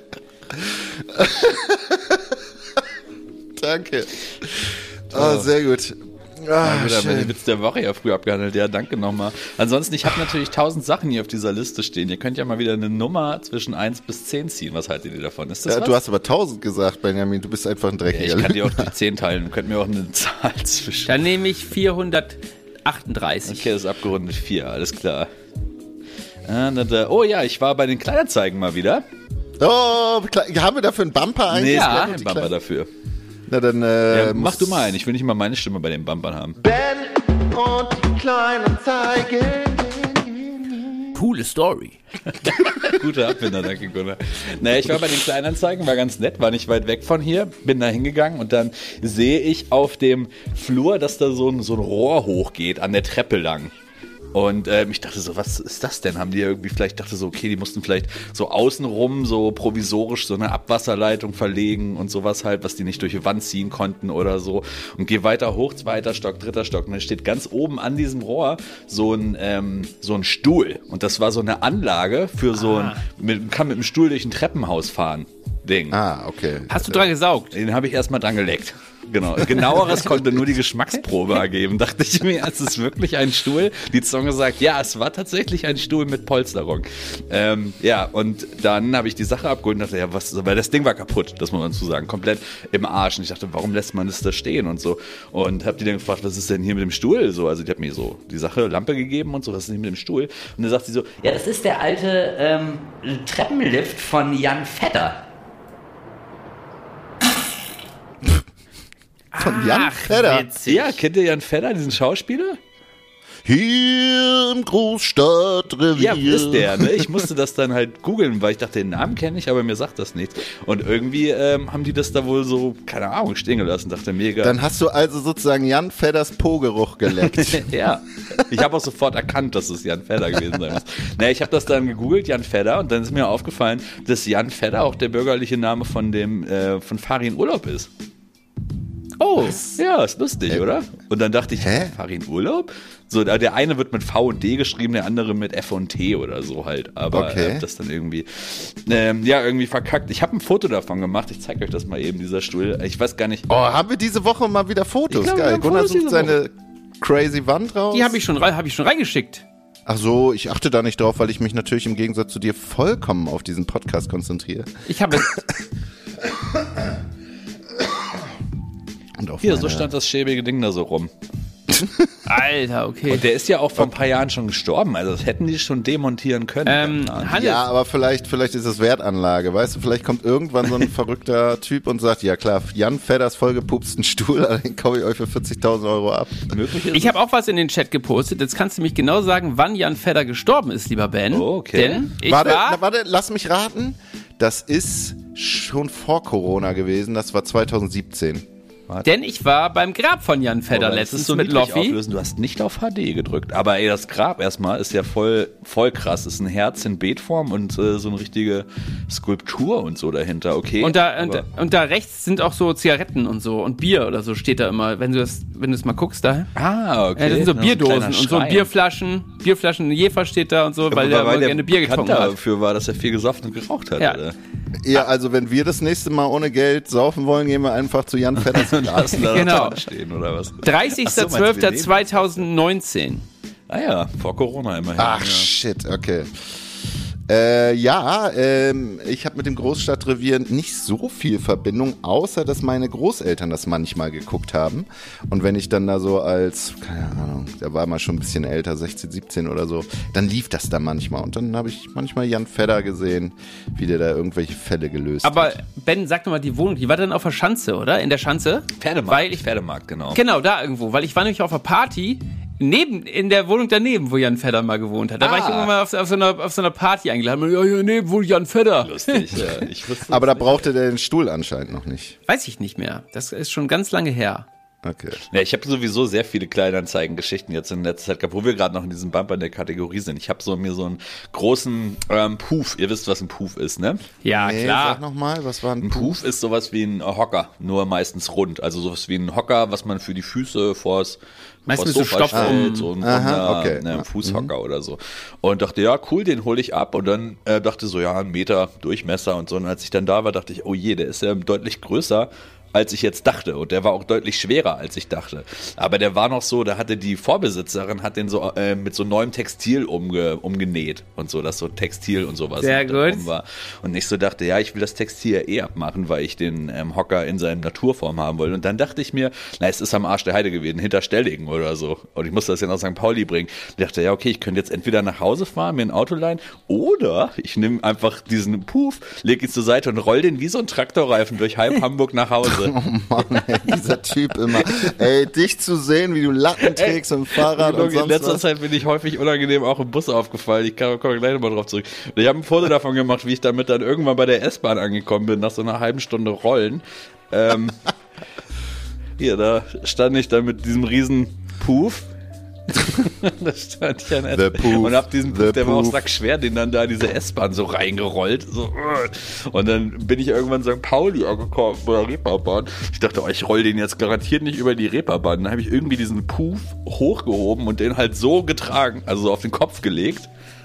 Danke. Sehr gut. Ja, gut, haben wir den Witz der Woche ja früh abgehandelt. Ja, danke nochmal. Ansonsten, ich habe natürlich 1000 Sachen hier auf dieser Liste stehen. Ihr könnt ja mal wieder eine Nummer zwischen 1 bis 10 ziehen. Was haltet ihr davon? Ist das was? Du hast aber 1000 gesagt, Benjamin. Du bist einfach ein dreckiger. Ich kann die auch durch 10 teilen. Ihr könnt mir auch eine Zahl zwischen. Dann nehme ich 438. Okay, das ist abgerundet 4. Alles klar. Oh ja, ich war bei den Kleinanzeigen mal wieder. Oh, haben wir dafür einen Bumper eigentlich? Nee, es Ja, gab keinen Bumper dafür. Na dann, Ja, mach du mal einen. Ich will nicht mal meine Stimme bei den Bumpern haben. Ben und die Kleinanzeigen. Coole Story. Guter Abwinder, danke Gunnar. Naja, ich war bei den Kleinanzeigen, war ganz nett, war nicht weit weg von hier, bin da hingegangen und dann sehe ich auf dem Flur, dass da so ein Rohr hochgeht, an der Treppe lang. Und ich dachte so, was ist das denn? Haben die irgendwie vielleicht, dachte so, okay, die mussten vielleicht so außenrum so provisorisch so eine Abwasserleitung verlegen und sowas halt, was die nicht durch die Wand ziehen konnten oder so. Und gehe weiter hoch, 2. Stock, 3. Stock. Und dann steht ganz oben an diesem Rohr so ein Stuhl. Und das war so eine Anlage für kann mit dem Stuhl durch ein Treppenhaus fahren. Ding. Ah, okay. Hast du dran gesaugt? Den habe ich erstmal dran geleckt. Genau. Genaueres konnte nur die Geschmacksprobe ergeben. Dachte ich mir, es ist wirklich ein Stuhl. Die Zunge sagt, ja, es war tatsächlich ein Stuhl mit Polsterung. Ja, und dann habe ich die Sache abgeholt und dachte, ja, was, weil das Ding war kaputt, das muss man dazu sagen, komplett im Arsch. Und ich dachte, warum lässt man das da stehen und so. Und habe die dann gefragt, was ist denn hier mit dem Stuhl? So, also die hat mir so die Sache, Lampe gegeben und so, was ist denn hier mit dem Stuhl? Und dann sagt sie so, Ja, das ist der alte Treppenlift von Jan Vetter. Von Jan Fedder. witzig. ja, kennt ihr Jan Vetter, diesen Schauspieler? Hier im Großstadtrevier. Ja, ist der, ne? Ich musste das dann halt googeln, weil ich dachte, den Namen kenne ich, aber mir sagt das nichts. Und irgendwie haben die das da wohl so, keine Ahnung, stehen gelassen. Dachte, mega. Dann hast du also sozusagen Jan Fedders Po-Geruch geleckt. Ja, ich habe auch sofort erkannt, dass es Jan Vetter gewesen sein muss. Naja, ich habe das dann gegoogelt, Jan Vetter, und dann ist mir aufgefallen, dass Jan Vetter auch der bürgerliche Name von von Farin Urlaub ist. Oh, Ja, ist lustig, oder? Und dann dachte ich, Hä? Farin Urlaub? So, der eine wird mit V und D geschrieben, der andere mit F und T oder so halt. Aber Okay. das dann irgendwie, irgendwie verkackt. Ich habe ein Foto davon gemacht. Ich zeige euch das mal eben, dieser Stuhl. Ich weiß gar nicht. Oh, haben wir diese Woche mal wieder Fotos? Ich glaube, wir Geil. haben Gunnar Fotos sucht diese seine crazy Wand raus. die habe ich schon reingeschickt. Ach so, ich achte da nicht drauf, weil ich mich natürlich im Gegensatz zu dir vollkommen auf diesen Podcast konzentriere. Ich habe Und auf Hier, meine- so stand das schäbige Ding da so rum. Alter, okay. Und der ist ja auch vor ein paar Jahren schon gestorben. Also das hätten die schon demontieren können. Hannes, Ja, aber vielleicht ist es Wertanlage, weißt du, vielleicht kommt irgendwann so ein verrückter Typ und sagt, ja klar, Jan Fedders vollgepupsten Stuhl, den kaufe ich euch für 40.000 Euro ab. Möglich ist ich habe auch was in den Chat gepostet. Jetzt kannst du mich genau sagen, wann Jan Vetter gestorben ist, lieber Ben. Oh, okay. Denn ich Warte, lass mich raten. Das ist schon vor Corona gewesen, das war 2017. ich war beim Grab von Jan Vetter Aber das letztens ist so mit niedlich Loffi. auflösen. Du hast nicht auf HD gedrückt. Aber ey, das Grab erstmal ist ja voll krass. Das ist ein Herz in Beetform und so eine richtige Skulptur und so dahinter. Okay. Und da, aber- und da rechts sind auch so Zigaretten und so und Bier oder so steht da immer, wenn du es mal guckst da. okay. Das sind so Ja, Bierdosen ein kleiner und so Schrein. Bierflaschen, Jefer steht da und so, weil der immer gerne Bier getrunken bekannt hat. dafür war, dass er viel gesoffen und geraucht hat. Ja. Oder? Ja, also wenn wir das nächste Mal ohne Geld saufen wollen, gehen wir einfach zu Jan Fedders Grab. Lassen da Genau. dran stehen oder was? Ach so, meinst du, wir leben? 30.12.2019. Ah ja, vor Corona immerhin. Ach ja. shit, okay. Ich habe mit dem Großstadtrevier nicht so viel Verbindung, außer dass meine Großeltern das manchmal geguckt haben. Und wenn ich dann da so als, keine Ahnung, der war mal schon ein bisschen älter, 16, 17 oder so, dann lief das da manchmal. Und dann habe ich manchmal Jan Fedder gesehen, wie der da irgendwelche Fälle gelöst Aber hat. Ben, sag doch mal, die Wohnung, die war dann auf der Schanze, oder? In der Schanze? Pferdemarkt, genau. Genau, da irgendwo, weil ich war nämlich auf einer Party in der Wohnung daneben, wo Jan Vetter mal gewohnt hat. Da war ich irgendwann mal auf so einer Party eingeladen. Ja, hier neben wohnt Jan Vetter. Lustig, ja. Ich wusste Aber da das nicht. brauchte der den Stuhl anscheinend noch nicht. Weiß ich nicht mehr. Das ist schon ganz lange her. Okay. Ja, ich habe sowieso sehr viele Kleinanzeigen-Geschichten jetzt in letzter Zeit gehabt, wo wir gerade noch in diesem Bumper in der Kategorie sind. Ich habe mir so einen großen Puff. Ihr wisst, was ein Puff ist, ne? Ja, Nee, klar. sag nochmal, was war Ein ein Puff ist sowas wie ein Hocker, nur meistens rund. Also sowas wie ein Hocker, was man für die Füße vors Meistens vors so Sofa Stoff stellt, so ein Aha, okay. runder Fußhocker oder so. Und dachte, ja, cool, den hole ich ab. Und dann dachte so, ja, 1 Meter Durchmesser und so. Und als ich dann da war, dachte ich, oh je, der ist ja deutlich größer, als ich jetzt dachte. Und der war auch deutlich schwerer, als ich dachte. Aber der war noch so, da hatte die Vorbesitzerin, hat den so mit so neuem Textil umgenäht und so, dass so Textil und sowas Sehr mit da gut. drum war. Und ich so dachte, ja, ich will das Textil ja abmachen, weil ich den Hocker in seiner Naturform haben wollte. Und dann dachte ich mir, na, es ist am Arsch der Heide gewesen, hinter Stellingen oder so. Und ich musste das ja nach St. Pauli bringen. Ich dachte, ja, okay, ich könnte jetzt entweder nach Hause fahren, mir ein Auto leihen, oder ich nehme einfach diesen Puff, lege ihn zur Seite und roll den wie so ein Traktorreifen durch halb Hamburg nach Hause. Oh Mann, ey, dieser Typ immer. Ey, dich zu sehen, wie du Latten trägst im Fahrrad und In sonst letzter was. Zeit bin ich häufig unangenehm auch im Bus aufgefallen. Ich komme gleich nochmal drauf zurück. Und ich habe ein Foto davon gemacht, wie ich damit dann irgendwann bei der S-Bahn angekommen bin, nach so einer halben Stunde Rollen. Hier, da stand ich dann mit diesem riesen Puff. Da stand ich an der The Puff, und hab diesen Puff, the der war auch Puff. sackschwer, den dann da in diese S-Bahn so reingerollt. So. Und dann bin ich irgendwann in St. Pauli angekommen, bei der Reeperbahn. Ich dachte, oh, ich roll den jetzt garantiert nicht über die Reeperbahn. Dann habe ich irgendwie diesen Puff hochgehoben und den halt so getragen, also so auf den Kopf gelegt.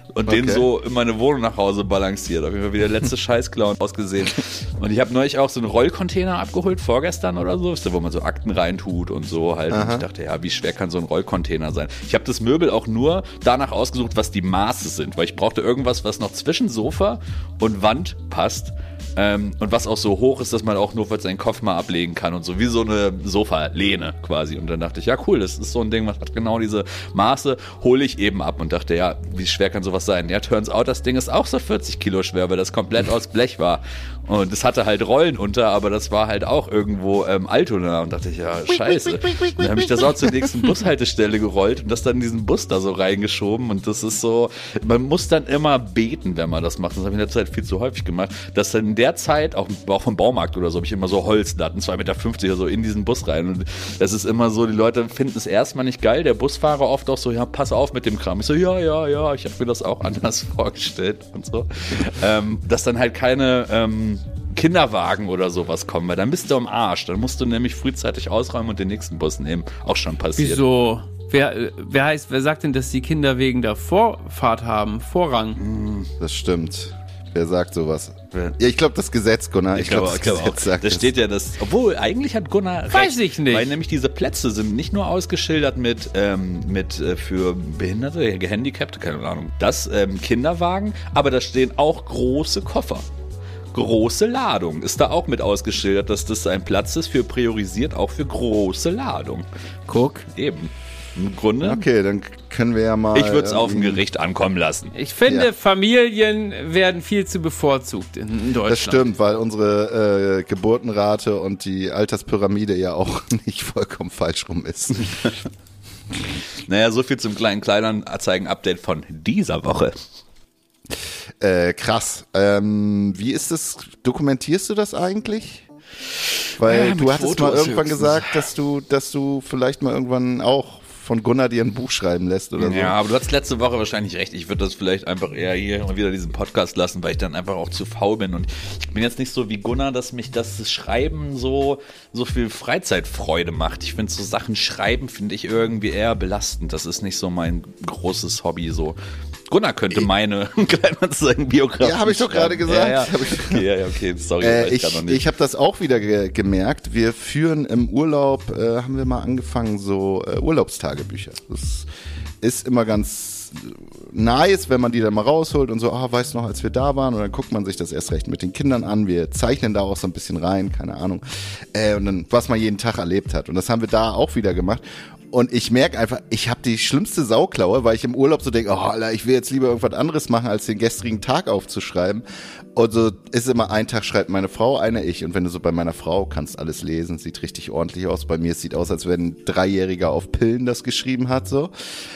und den so in meine Wohnung nach Hause balanciert. Auf jeden Fall wie der letzte Scheißclown ausgesehen. Und ich habe neulich auch so einen Rollcontainer abgeholt, vorgestern oder so, wo man so Akten reintut und so halt. Und ich dachte, ja, wie schwer kann so ein Rollcontainer sein? Ich habe das Möbel auch nur danach ausgesucht, was die Maße sind, weil ich brauchte irgendwas, was noch zwischen Sofa und Wand passt. Und was auch so hoch ist, dass man auch nur seinen Kopf mal ablegen kann und so, wie so eine Sofalehne quasi. Und dann dachte ich, ja cool, das ist so ein Ding, was hat genau diese Maße, hole ich eben ab und dachte, ja, wie schwer kann sowas sein? Ja, turns out, das Ding ist auch so 40 Kilo schwer, weil das komplett aus Blech war. Und es hatte halt Rollen unter, aber das war halt auch irgendwo Altona. Und dachte ich, ja, scheiße. Dann habe ich das auch zur nächsten Bushaltestelle gerollt und das dann in diesen Bus da so reingeschoben. Und das ist so, man muss dann immer beten, wenn man das macht. Das habe ich in der Zeit viel zu häufig gemacht, dass dann in der Zeit, auch vom Baumarkt oder so, habe ich immer so Holzlatten, 2,50 Meter oder so, in diesen Bus rein. Und das ist immer so, die Leute finden es erstmal nicht geil. Der Busfahrer oft auch so, ja, pass auf mit dem Kram. Ich so, ja, ich habe mir das auch anders vorgestellt und so. Dass dann halt keine Kinderwagen oder sowas kommen, weil dann bist du am Arsch. Dann musst du nämlich frühzeitig ausräumen und den nächsten Bus nehmen. Auch schon passiert. Wieso? Wer sagt denn, dass die Kinder wegen der Vorfahrt haben? Vorrang? Das stimmt. Wer sagt sowas? Ja, ich glaube, das Gesetz, Gunnar. Ich glaube, das Gesetz sagt das. Steht ja das. Obwohl, eigentlich hat Gunnar recht. Weiß ich nicht. Weil nämlich diese Plätze sind nicht nur ausgeschildert mit für Behinderte, Gehandicapte, keine Ahnung, das Kinderwagen, aber da stehen auch große Koffer. Große Ladung ist da auch mit ausgeschildert, dass das ein Platz ist für priorisiert, auch für große Ladung. Guck. Eben. Im Grunde. Okay, dann können wir ja mal. Ich würde es auf dem Gericht ankommen lassen. Ich finde, Familien werden viel zu bevorzugt in Deutschland. Das stimmt, weil unsere Geburtenrate und die Alterspyramide ja auch nicht vollkommen falsch rum ist. Naja, so viel zum kleinen Kleinanzeigen-Update von dieser Woche. Krass. Wie ist das? Dokumentierst du das eigentlich? Weil ja, du hattest Fotos mal irgendwann höchstens. gesagt, dass du vielleicht mal irgendwann auch von Gunnar dir ein Buch schreiben lässt oder so. Ja, aber du hattest letzte Woche wahrscheinlich recht. Ich würde das vielleicht einfach eher hier und wieder diesen Podcast lassen, weil ich dann einfach auch zu faul bin. Und ich bin jetzt nicht so wie Gunnar, dass mich das Schreiben so viel Freizeitfreude macht. Ich finde so Sachen schreiben, finde ich irgendwie eher belastend. Das ist nicht so mein großes Hobby so. Gunnar könnte meine Kleinanzeigen-Biografie. Ja, habe ich doch gerade gesagt. Ja, okay, sorry. Ich habe das auch wieder gemerkt. Wir führen im Urlaub, haben wir mal angefangen, so Urlaubstagebücher. Das ist immer ganz nice, wenn man die dann mal rausholt und so, weißt du noch, als wir da waren, und dann guckt man sich das erst recht mit den Kindern an. Wir zeichnen da auch so ein bisschen rein, keine Ahnung. Und dann, was man jeden Tag erlebt hat. Und das haben wir da auch wieder gemacht. Und ich merke einfach, ich habe die schlimmste Sauklaue, weil ich im Urlaub so denke, Alter, ich will jetzt lieber irgendwas anderes machen, als den gestrigen Tag aufzuschreiben. Und so ist immer ein Tag schreibt meine Frau, einer ich. Und wenn du so bei meiner Frau kannst alles lesen, sieht richtig ordentlich aus. Bei mir sieht aus, als wenn ein 3-Jähriger auf Pillen das geschrieben hat, so.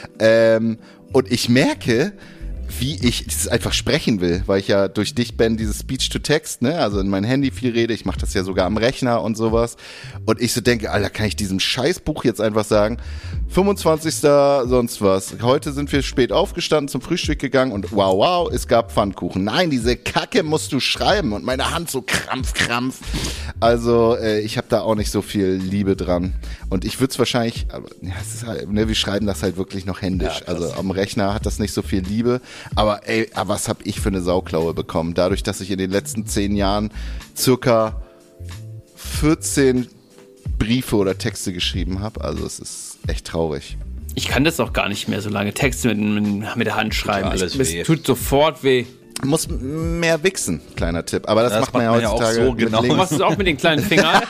Und ich merke, wie ich das einfach sprechen will, weil ich ja durch dich, Ben, dieses Speech-to-Text, ne, also in mein Handy viel rede, ich mache das ja sogar am Rechner und sowas, und ich so denke, Alter, kann ich diesem Scheißbuch jetzt einfach sagen, 25. sonst was, heute sind wir spät aufgestanden, zum Frühstück gegangen und wow, es gab Pfannkuchen. Nein, diese Kacke musst du schreiben, und meine Hand so krampf. Also ich habe da auch nicht so viel Liebe dran, und ich würde es wahrscheinlich, es ist halt, ne, wir schreiben das halt wirklich noch händisch, ja, also am Rechner hat das nicht so viel Liebe. Aber was habe ich für eine Sauklaue bekommen? Dadurch, dass ich in den letzten 10 Jahren circa 14 Briefe oder Texte geschrieben habe. Also es ist echt traurig. Ich kann das auch gar nicht mehr so lange Texte mit der Hand schreiben. Alles es tut sofort weh. Muss mehr wichsen, kleiner Tipp. Aber das macht man ja heutzutage auch so, genau. Du machst es auch mit den kleinen Fingern.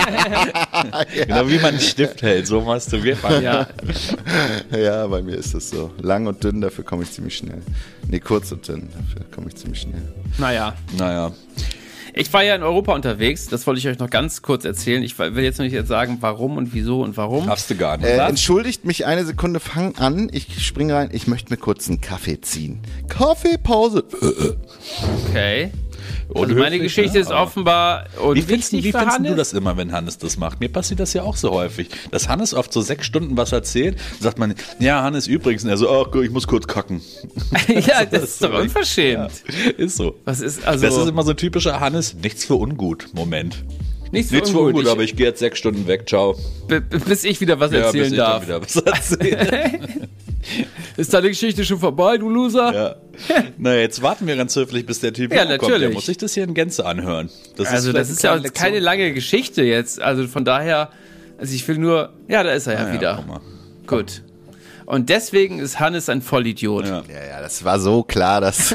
Genau wie man einen Stift hält, so masturbiert man. Ja. Ja, bei mir ist das so. Lang und dünn, dafür komme ich ziemlich schnell. Nee, kurz und dünn, dafür komme ich ziemlich schnell. Naja. Ich war ja in Europa unterwegs, das wollte ich euch noch ganz kurz erzählen. Ich will jetzt noch nicht sagen, warum und wieso und warum. Darfst du gar nicht. Entschuldigt mich eine Sekunde, fang an, ich springe rein, ich möchte mir kurz einen Kaffee ziehen. Kaffeepause. Okay. Also meine Geschichte ist offenbar Wie findest du das immer, wenn Hannes das macht? Mir passiert das ja auch so häufig, dass Hannes oft so 6 Stunden was erzählt, sagt man, ja, Hannes übrigens, und er so, ich muss kurz kacken. Ja, das ist doch unverschämt. Ja, ist so. Das ist immer so ein typischer Hannes, nichts für ungut Moment. Nichts für ungut, aber ich gehe jetzt 6 Stunden weg, ciao. Bis ich wieder was erzählen darf. Dann wieder was erzählen. ist deine Geschichte schon vorbei, du Loser? Ja. Na, jetzt warten wir ganz höflich, bis der Typ Ja, kommt. natürlich. Der muss sich das hier in Gänze anhören. Das ist ja auch keine lange Geschichte jetzt. Also von daher, also ich will nur, ja, da ist er ja wieder. Guck mal. Gut. Und deswegen ist Hannes ein Vollidiot. Ja. Ja, das war so klar, dass...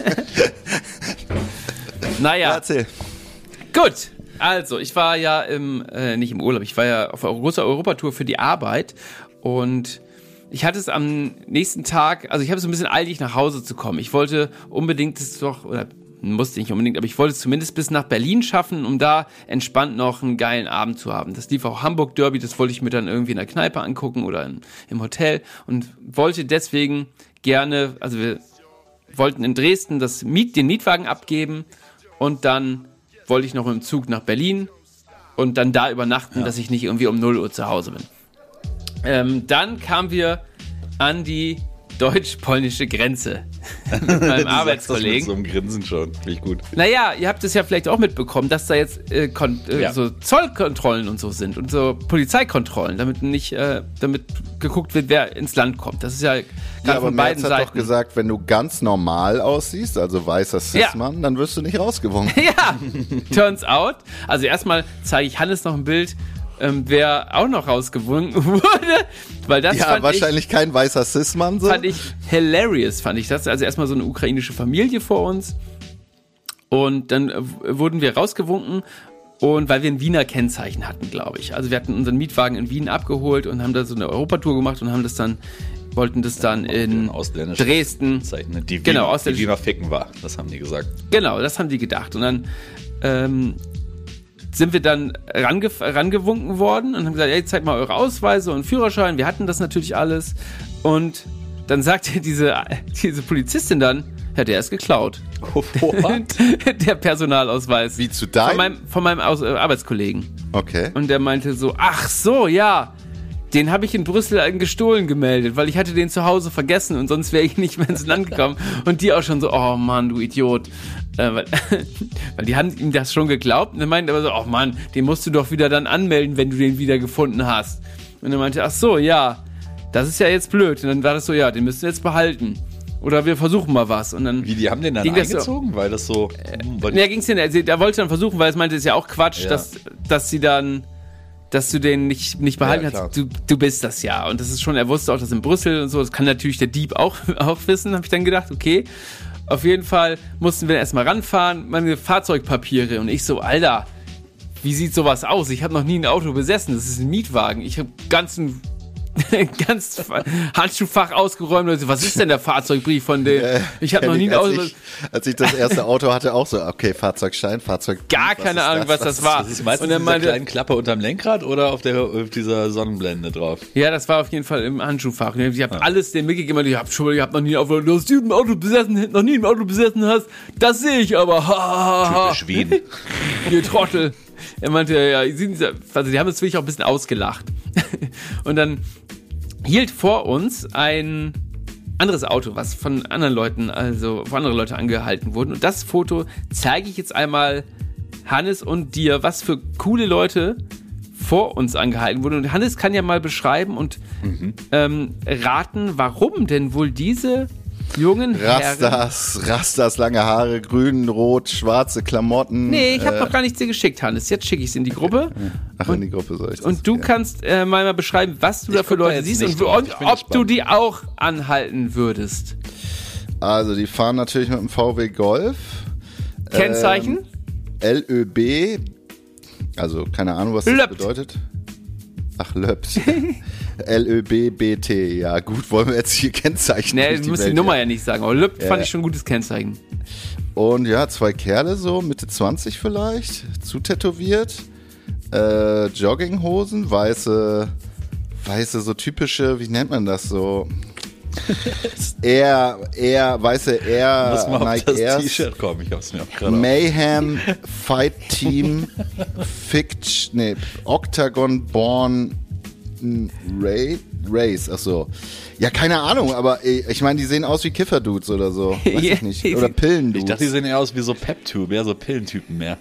Naja, Erzähl. gut. Also, ich war ja nicht im Urlaub, ich war ja auf einer großen Europatour für die Arbeit und ich hatte es am nächsten Tag, also ich habe es ein bisschen eilig nach Hause zu kommen. Ich wollte unbedingt oder musste nicht unbedingt, aber ich wollte es zumindest bis nach Berlin schaffen, um da entspannt noch einen geilen Abend zu haben. Das lief auch Hamburg Derby, das wollte ich mir dann irgendwie in der Kneipe angucken oder im Hotel und wollte deswegen gerne, also wir wollten in Dresden den Mietwagen abgeben und dann wollte ich noch mit dem Zug nach Berlin und dann da übernachten, dass ich nicht irgendwie um 0 Uhr zu Hause bin. Dann kamen wir an die deutsch-polnische Grenze mit meinem Arbeitskollegen. Mit so einem Grinsen schon, finde ich gut. Naja, ihr habt es ja vielleicht auch mitbekommen, dass da jetzt so Zollkontrollen und so sind und so Polizeikontrollen, damit geguckt wird, wer ins Land kommt. Das ist ja gerade aber von beiden Merz hat Seiten. doch gesagt, wenn du ganz normal aussiehst, also weißer Cis-Mann, dann wirst du nicht rausgewunken. Ja, turns out. Also erstmal zeige ich Hannes noch ein Bild, wer auch noch rausgewunken wurde, weil das Ja, wahrscheinlich kein weißer Cis-Mann so. fand ich hilarious, fand ich das. Also erstmal so eine ukrainische Familie vor uns und dann wurden wir rausgewunken und weil wir ein Wiener Kennzeichen hatten, glaube ich. Also wir hatten unseren Mietwagen in Wien abgeholt und haben da so eine Europatour gemacht und wollten das dann in Dresden. Die Wiener Ficken war, das haben die gesagt. Genau, das haben die gedacht. Und dann sind wir dann rangewunken worden und haben gesagt, ey, zeigt mal eure Ausweise und Führerschein. Wir hatten das natürlich alles. Und dann sagte diese Polizistin dann, ja, der ist geklaut. Der Personalausweis. Wie zu deinem? Von meinem Arbeitskollegen. Okay. Und der meinte so, ach so, ja, den habe ich in Brüssel gestohlen gemeldet, weil ich hatte den zu Hause vergessen und sonst wäre ich nicht mehr ins Land gekommen. Und die auch schon so, oh Mann, du Idiot. Weil die haben ihm das schon geglaubt und er meinte aber so, oh Mann, den musst du doch wieder dann anmelden, wenn du den wieder gefunden hast. Und er meinte, ach so, ja, das ist ja jetzt blöd. Und dann war das so, ja, den müsst ihr jetzt behalten. Oder wir versuchen mal was. Und dann Wie, die haben den dann eingezogen? Weil das so... Ja, ging's denn, er wollte dann versuchen, weil es meinte, es ist ja auch Quatsch, Ja. dass du den nicht behalten Ja, hast. Du bist das ja. Und das ist schon, er wusste auch, dass in Brüssel und so, das kann natürlich der Dieb auch wissen, habe ich dann gedacht, okay. Auf jeden Fall mussten wir erstmal ranfahren, meine Fahrzeugpapiere und ich so, Alter, wie sieht sowas aus? Ich habe noch nie ein Auto besessen, das ist ein Mietwagen. Ich habe ganz Handschuhfach ausgeräumt und so, was ist denn der Fahrzeugbrief von dem? Ich habe noch nie ein Auto. Als ich das erste Auto hatte, auch so, okay, Fahrzeugschein, Fahrzeugbrief. Gar keine Ahnung, was das war. Das ist meistens und er diese meinte, kleinen Klappe unterm Lenkrad oder auf dieser Sonnenblende drauf? ja, das war auf jeden Fall im Handschuhfach. Ich habe alles dem mitgegeben, ich habe noch nie ein Auto, du hast ein Auto besessen, noch nie ein Auto besessen hast, das sehe ich aber. Typisch Wien. Ihr Trottel. Er meinte, ja, also die haben uns wirklich auch ein bisschen ausgelacht. Und dann hielt vor uns ein anderes Auto, was von anderen Leuten, also von anderen Leuten angehalten wurden. Und das Foto zeige ich jetzt einmal Hannes und dir, was für coole Leute vor uns angehalten wurden. Und Hannes kann ja mal beschreiben und raten, warum denn wohl diese jungen Herren... Rastas, lange Haare, grün, rot, schwarze Klamotten. Nee, ich habe noch gar nichts dir geschickt, Hannes. Jetzt schicke ich es in die Gruppe. Ach, in die Gruppe soll ich das. Und du kannst mal beschreiben, was du da für Leute siehst und ob du die auch anhalten würdest. Also, die fahren natürlich mit dem VW Golf. Kennzeichen? LÖB. Also, keine Ahnung, was das Löpt. bedeutet. Ach, Löpt. LÖB-BT. Ja, gut, wollen wir jetzt hier Kennzeichen? Nee, durch du musst die Welt Nummer jagen. ja nicht sagen, aber Löpt fand ich schon ein gutes Kennzeichen. Und ja, 2 Kerle so, Mitte 20 vielleicht, zutätowiert, Jogginghosen, weiße, so typische, wie nennt man das so? weiße Muss mal auf Nike das Airs. T-Shirt kommen, ich hab's mir auch gerade Mayhem Fight Team Octagon Born Race, achso. Ja, keine Ahnung, aber ich meine, die sehen aus wie Kiffer-Dudes oder so. Weiß ich nicht. Oder Pillen-Dudes. Ich dachte, die sehen eher aus wie so Pep-Tube, mehr so Pillentypen mehr.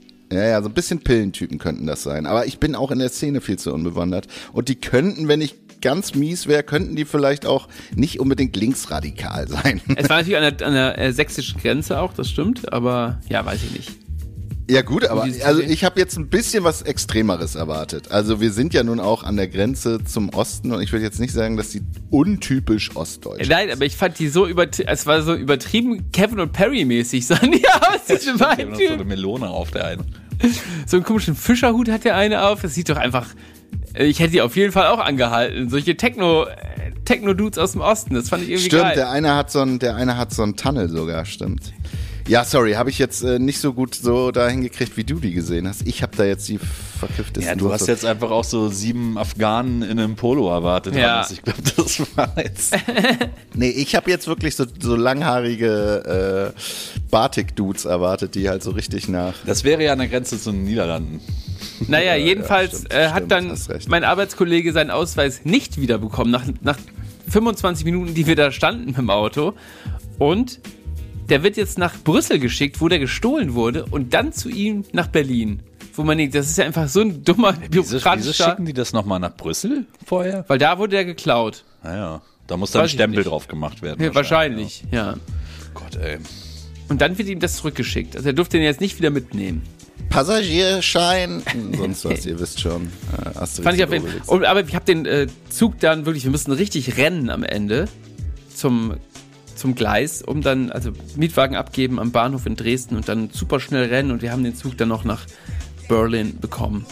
Ja, so ein bisschen Pillentypen könnten das sein. Aber ich bin auch in der Szene viel zu unbewandert. Und die könnten, wenn ich ganz mies wäre, könnten die vielleicht auch nicht unbedingt linksradikal sein. Es war natürlich an der sächsischen Grenze auch, das stimmt, aber ja, weiß ich nicht. Ja gut, aber also ich habe jetzt ein bisschen was Extremeres erwartet. Also wir sind ja nun auch an der Grenze zum Osten und ich würde jetzt nicht sagen, dass die untypisch ostdeutsch Nein, aber ich fand die so es war so übertrieben Kevin und Perry mäßig, sahen die aus, diese beiden so eine Typen. Melone auf der einen. So einen komischen Fischerhut hat der eine auf, das sieht doch einfach, ich hätte die auf jeden Fall auch angehalten, solche Techno-Dudes aus dem Osten, das fand ich irgendwie geil. Stimmt, der eine hat so einen Tunnel sogar, stimmt. Ja, sorry, habe ich jetzt nicht so gut so dahin gekriegt, wie du die gesehen hast. Ich habe da jetzt die verkifftesten. Ja, du hast jetzt einfach auch so 7 Afghanen in einem Polo erwartet. Ja. Hannes. Ich glaube, das war jetzt... Nee, ich habe jetzt wirklich so langhaarige Batik-Dudes erwartet, die halt so richtig nach... Das wäre ja an der Grenze zu den Niederlanden. Naja, jedenfalls stimmt, hat dann hast recht. mein Arbeitskollege seinen Ausweis nicht wiederbekommen, nach 25 Minuten, die wir da standen mit dem Auto. Und der wird jetzt nach Brüssel geschickt, wo der gestohlen wurde, und dann zu ihm nach Berlin. Wo man denkt, das ist ja einfach so ein dummer bürokratischer... Wieso schicken die das nochmal nach Brüssel vorher? Weil da wurde der geklaut. Naja, da muss dann ein Weiß ich Stempel nicht. drauf gemacht werden. Ja, wahrscheinlich, ja. Gott, ey. Und dann wird ihm das zurückgeschickt. Also er durfte den jetzt nicht wieder mitnehmen. Passagierschein, sonst was, ihr wisst schon. Asterix Fand ich auf und jeden Obelix. Fall. Aber ich habe den Zug dann wirklich, wir mussten richtig rennen am Ende zum Gleis, um dann, also Mietwagen abgeben am Bahnhof in Dresden und dann super schnell rennen, und wir haben den Zug dann noch nach Berlin bekommen.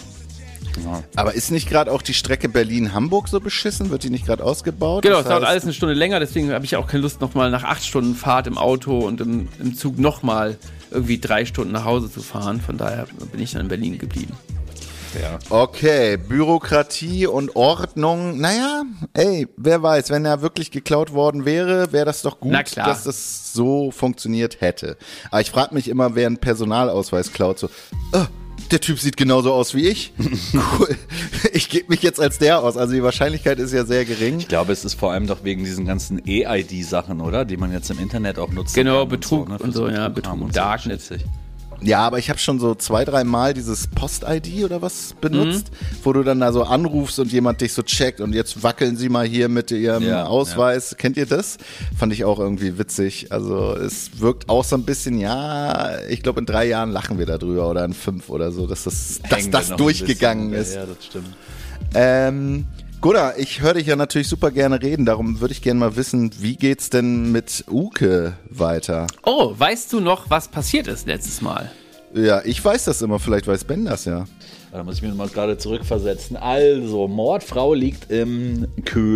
Aber ist nicht gerade auch die Strecke Berlin-Hamburg so beschissen? Wird die nicht gerade ausgebaut? Genau, Das es dauert heißt- alles eine Stunde länger, deswegen habe ich auch keine Lust, nochmal nach 8 Stunden Fahrt im Auto und im Zug nochmal irgendwie 3 Stunden nach Hause zu fahren. Von daher bin ich dann in Berlin geblieben. Ja. Okay, Bürokratie und Ordnung. Naja, ey, wer weiß, wenn er wirklich geklaut worden wäre, wäre das doch gut, Na klar. dass das so funktioniert hätte. Aber ich frage mich immer, wer einen Personalausweis klaut, so, der Typ sieht genauso aus wie ich. Cool. Ich gebe mich jetzt als der aus. Also die Wahrscheinlichkeit ist ja sehr gering. Ich glaube, es ist vor allem doch wegen diesen ganzen EID-Sachen, oder? Die man jetzt im Internet auch nutzen Genau, kann. Betrug ne? und so, ja, Betrug, und Darknet. So. Ja, aber ich habe schon so 2-3 Mal dieses Post-ID oder was benutzt, wo du dann da so anrufst und jemand dich so checkt und jetzt wackeln sie mal hier mit ihrem Ja, Ausweis. Ja. Kennt ihr das? Fand ich auch irgendwie witzig. Also es wirkt auch so ein bisschen, ja, ich glaube in 3 Jahren lachen wir darüber oder in 5 oder so, dass das durchgegangen ist. Ja, das stimmt. Gunnar, ich höre dich ja natürlich super gerne reden, darum würde ich gerne mal wissen, wie geht's denn mit Uke weiter? Oh, weißt du noch, was passiert ist letztes Mal? Ja, ich weiß das immer, vielleicht weiß Ben das ja. Da muss ich mich mal gerade zurückversetzen. Also, Mordfrau liegt im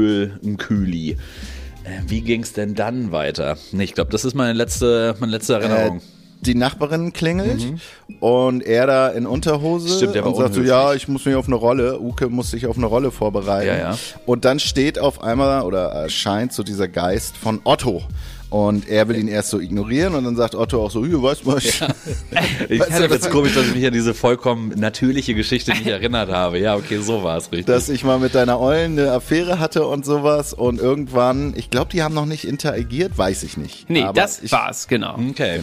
Kühli. Wie ging's denn dann weiter? Nee, ich glaube, das ist meine letzte Erinnerung. Die Nachbarin klingelt und er da in Unterhose Stimmt, der war und sagt so, unhöflich. ja, ich muss mich auf eine Rolle, Uke muss sich auf eine Rolle vorbereiten. Ja, ja. Und dann steht auf einmal oder erscheint so dieser Geist von Otto. Und er will ihn erst so ignorieren und dann sagt Otto auch so, weißt du was? Ich fand jetzt komisch, dass ich mich an diese vollkommen natürliche Geschichte nicht erinnert habe. Ja, okay, so war es richtig. Dass ich mal mit deiner Ollen eine Affäre hatte und sowas und irgendwann, ich glaube, die haben noch nicht interagiert, weiß ich nicht. Nee, Aber das war's, genau. Okay.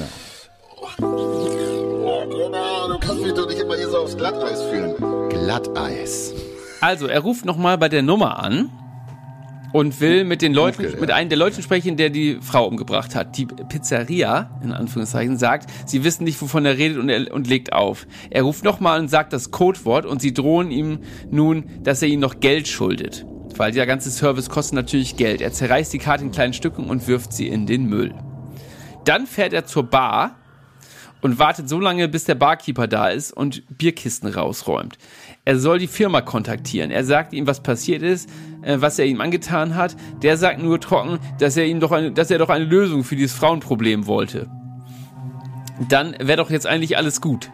Genau, du kannst mich doch nicht immer hier so aufs Glatteis führen. Glatteis. Also, er ruft nochmal bei der Nummer an und will mit den Leuten, Okay, ja. mit einem der Leuten sprechen, der die Frau umgebracht hat. Die Pizzeria, in Anführungszeichen, sagt, sie wissen nicht, wovon er redet, und legt auf. Er ruft nochmal und sagt das Codewort und sie drohen ihm nun, dass er ihnen noch Geld schuldet. Weil der ganze Service kostet natürlich Geld. Er zerreißt die Karte in kleinen Stücken und wirft sie in den Müll. Dann fährt er zur Bar und wartet so lange, bis der Barkeeper da ist und Bierkisten rausräumt. Er soll die Firma kontaktieren. Er sagt ihm, was passiert ist, was er ihm angetan hat. Der sagt nur trocken, dass er doch eine Lösung für dieses Frauenproblem wollte. Dann wäre doch jetzt eigentlich alles gut.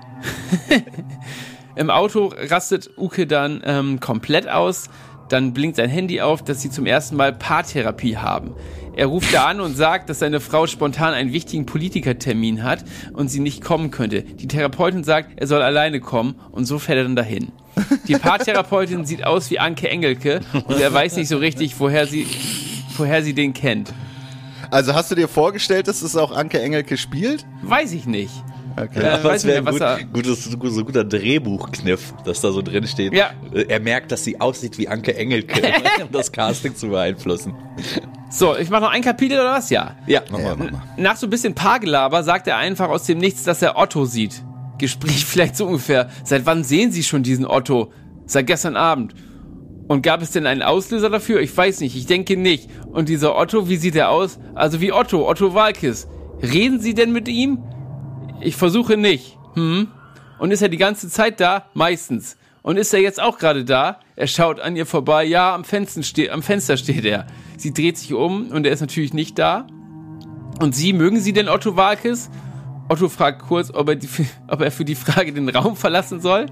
Im Auto rastet Uke dann komplett aus. Dann blinkt sein Handy auf, dass sie zum ersten Mal Paartherapie haben. Er ruft da an und sagt, dass seine Frau spontan einen wichtigen Politikertermin hat und sie nicht kommen könnte. Die Therapeutin sagt, er soll alleine kommen, und so fährt er dann dahin. Die Paartherapeutin sieht aus wie Anke Engelke und er weiß nicht so richtig, woher sie den kennt. Also hast du dir vorgestellt, dass es auch Anke Engelke spielt? Weiß ich nicht. Aber weiß es wäre nicht mehr, so ein guter Drehbuchkniff, dass da so drin steht. Ja. Er merkt, dass sie aussieht wie Anke Engelke, um das Casting zu beeinflussen. So, ich mache noch ein Kapitel oder was? Ja. Mach mal. Nach so ein bisschen Paargelaber sagt er einfach aus dem Nichts, dass er Otto sieht. Gespräch vielleicht so ungefähr. Seit wann sehen Sie schon diesen Otto? Seit gestern Abend. Und gab es denn einen Auslöser dafür? Ich weiß nicht, ich denke nicht. Und dieser Otto, wie sieht er aus? Also wie Otto Walkes. Reden Sie denn mit ihm? Ich versuche nicht. Und ist er die ganze Zeit da? Meistens. Und ist er jetzt auch gerade da? Er schaut an ihr vorbei. Ja, am Fenster steht er. Sie dreht sich um und er ist natürlich nicht da. Und Sie, mögen Sie denn Otto Walkes? Otto fragt kurz, ob er für die Frage den Raum verlassen soll.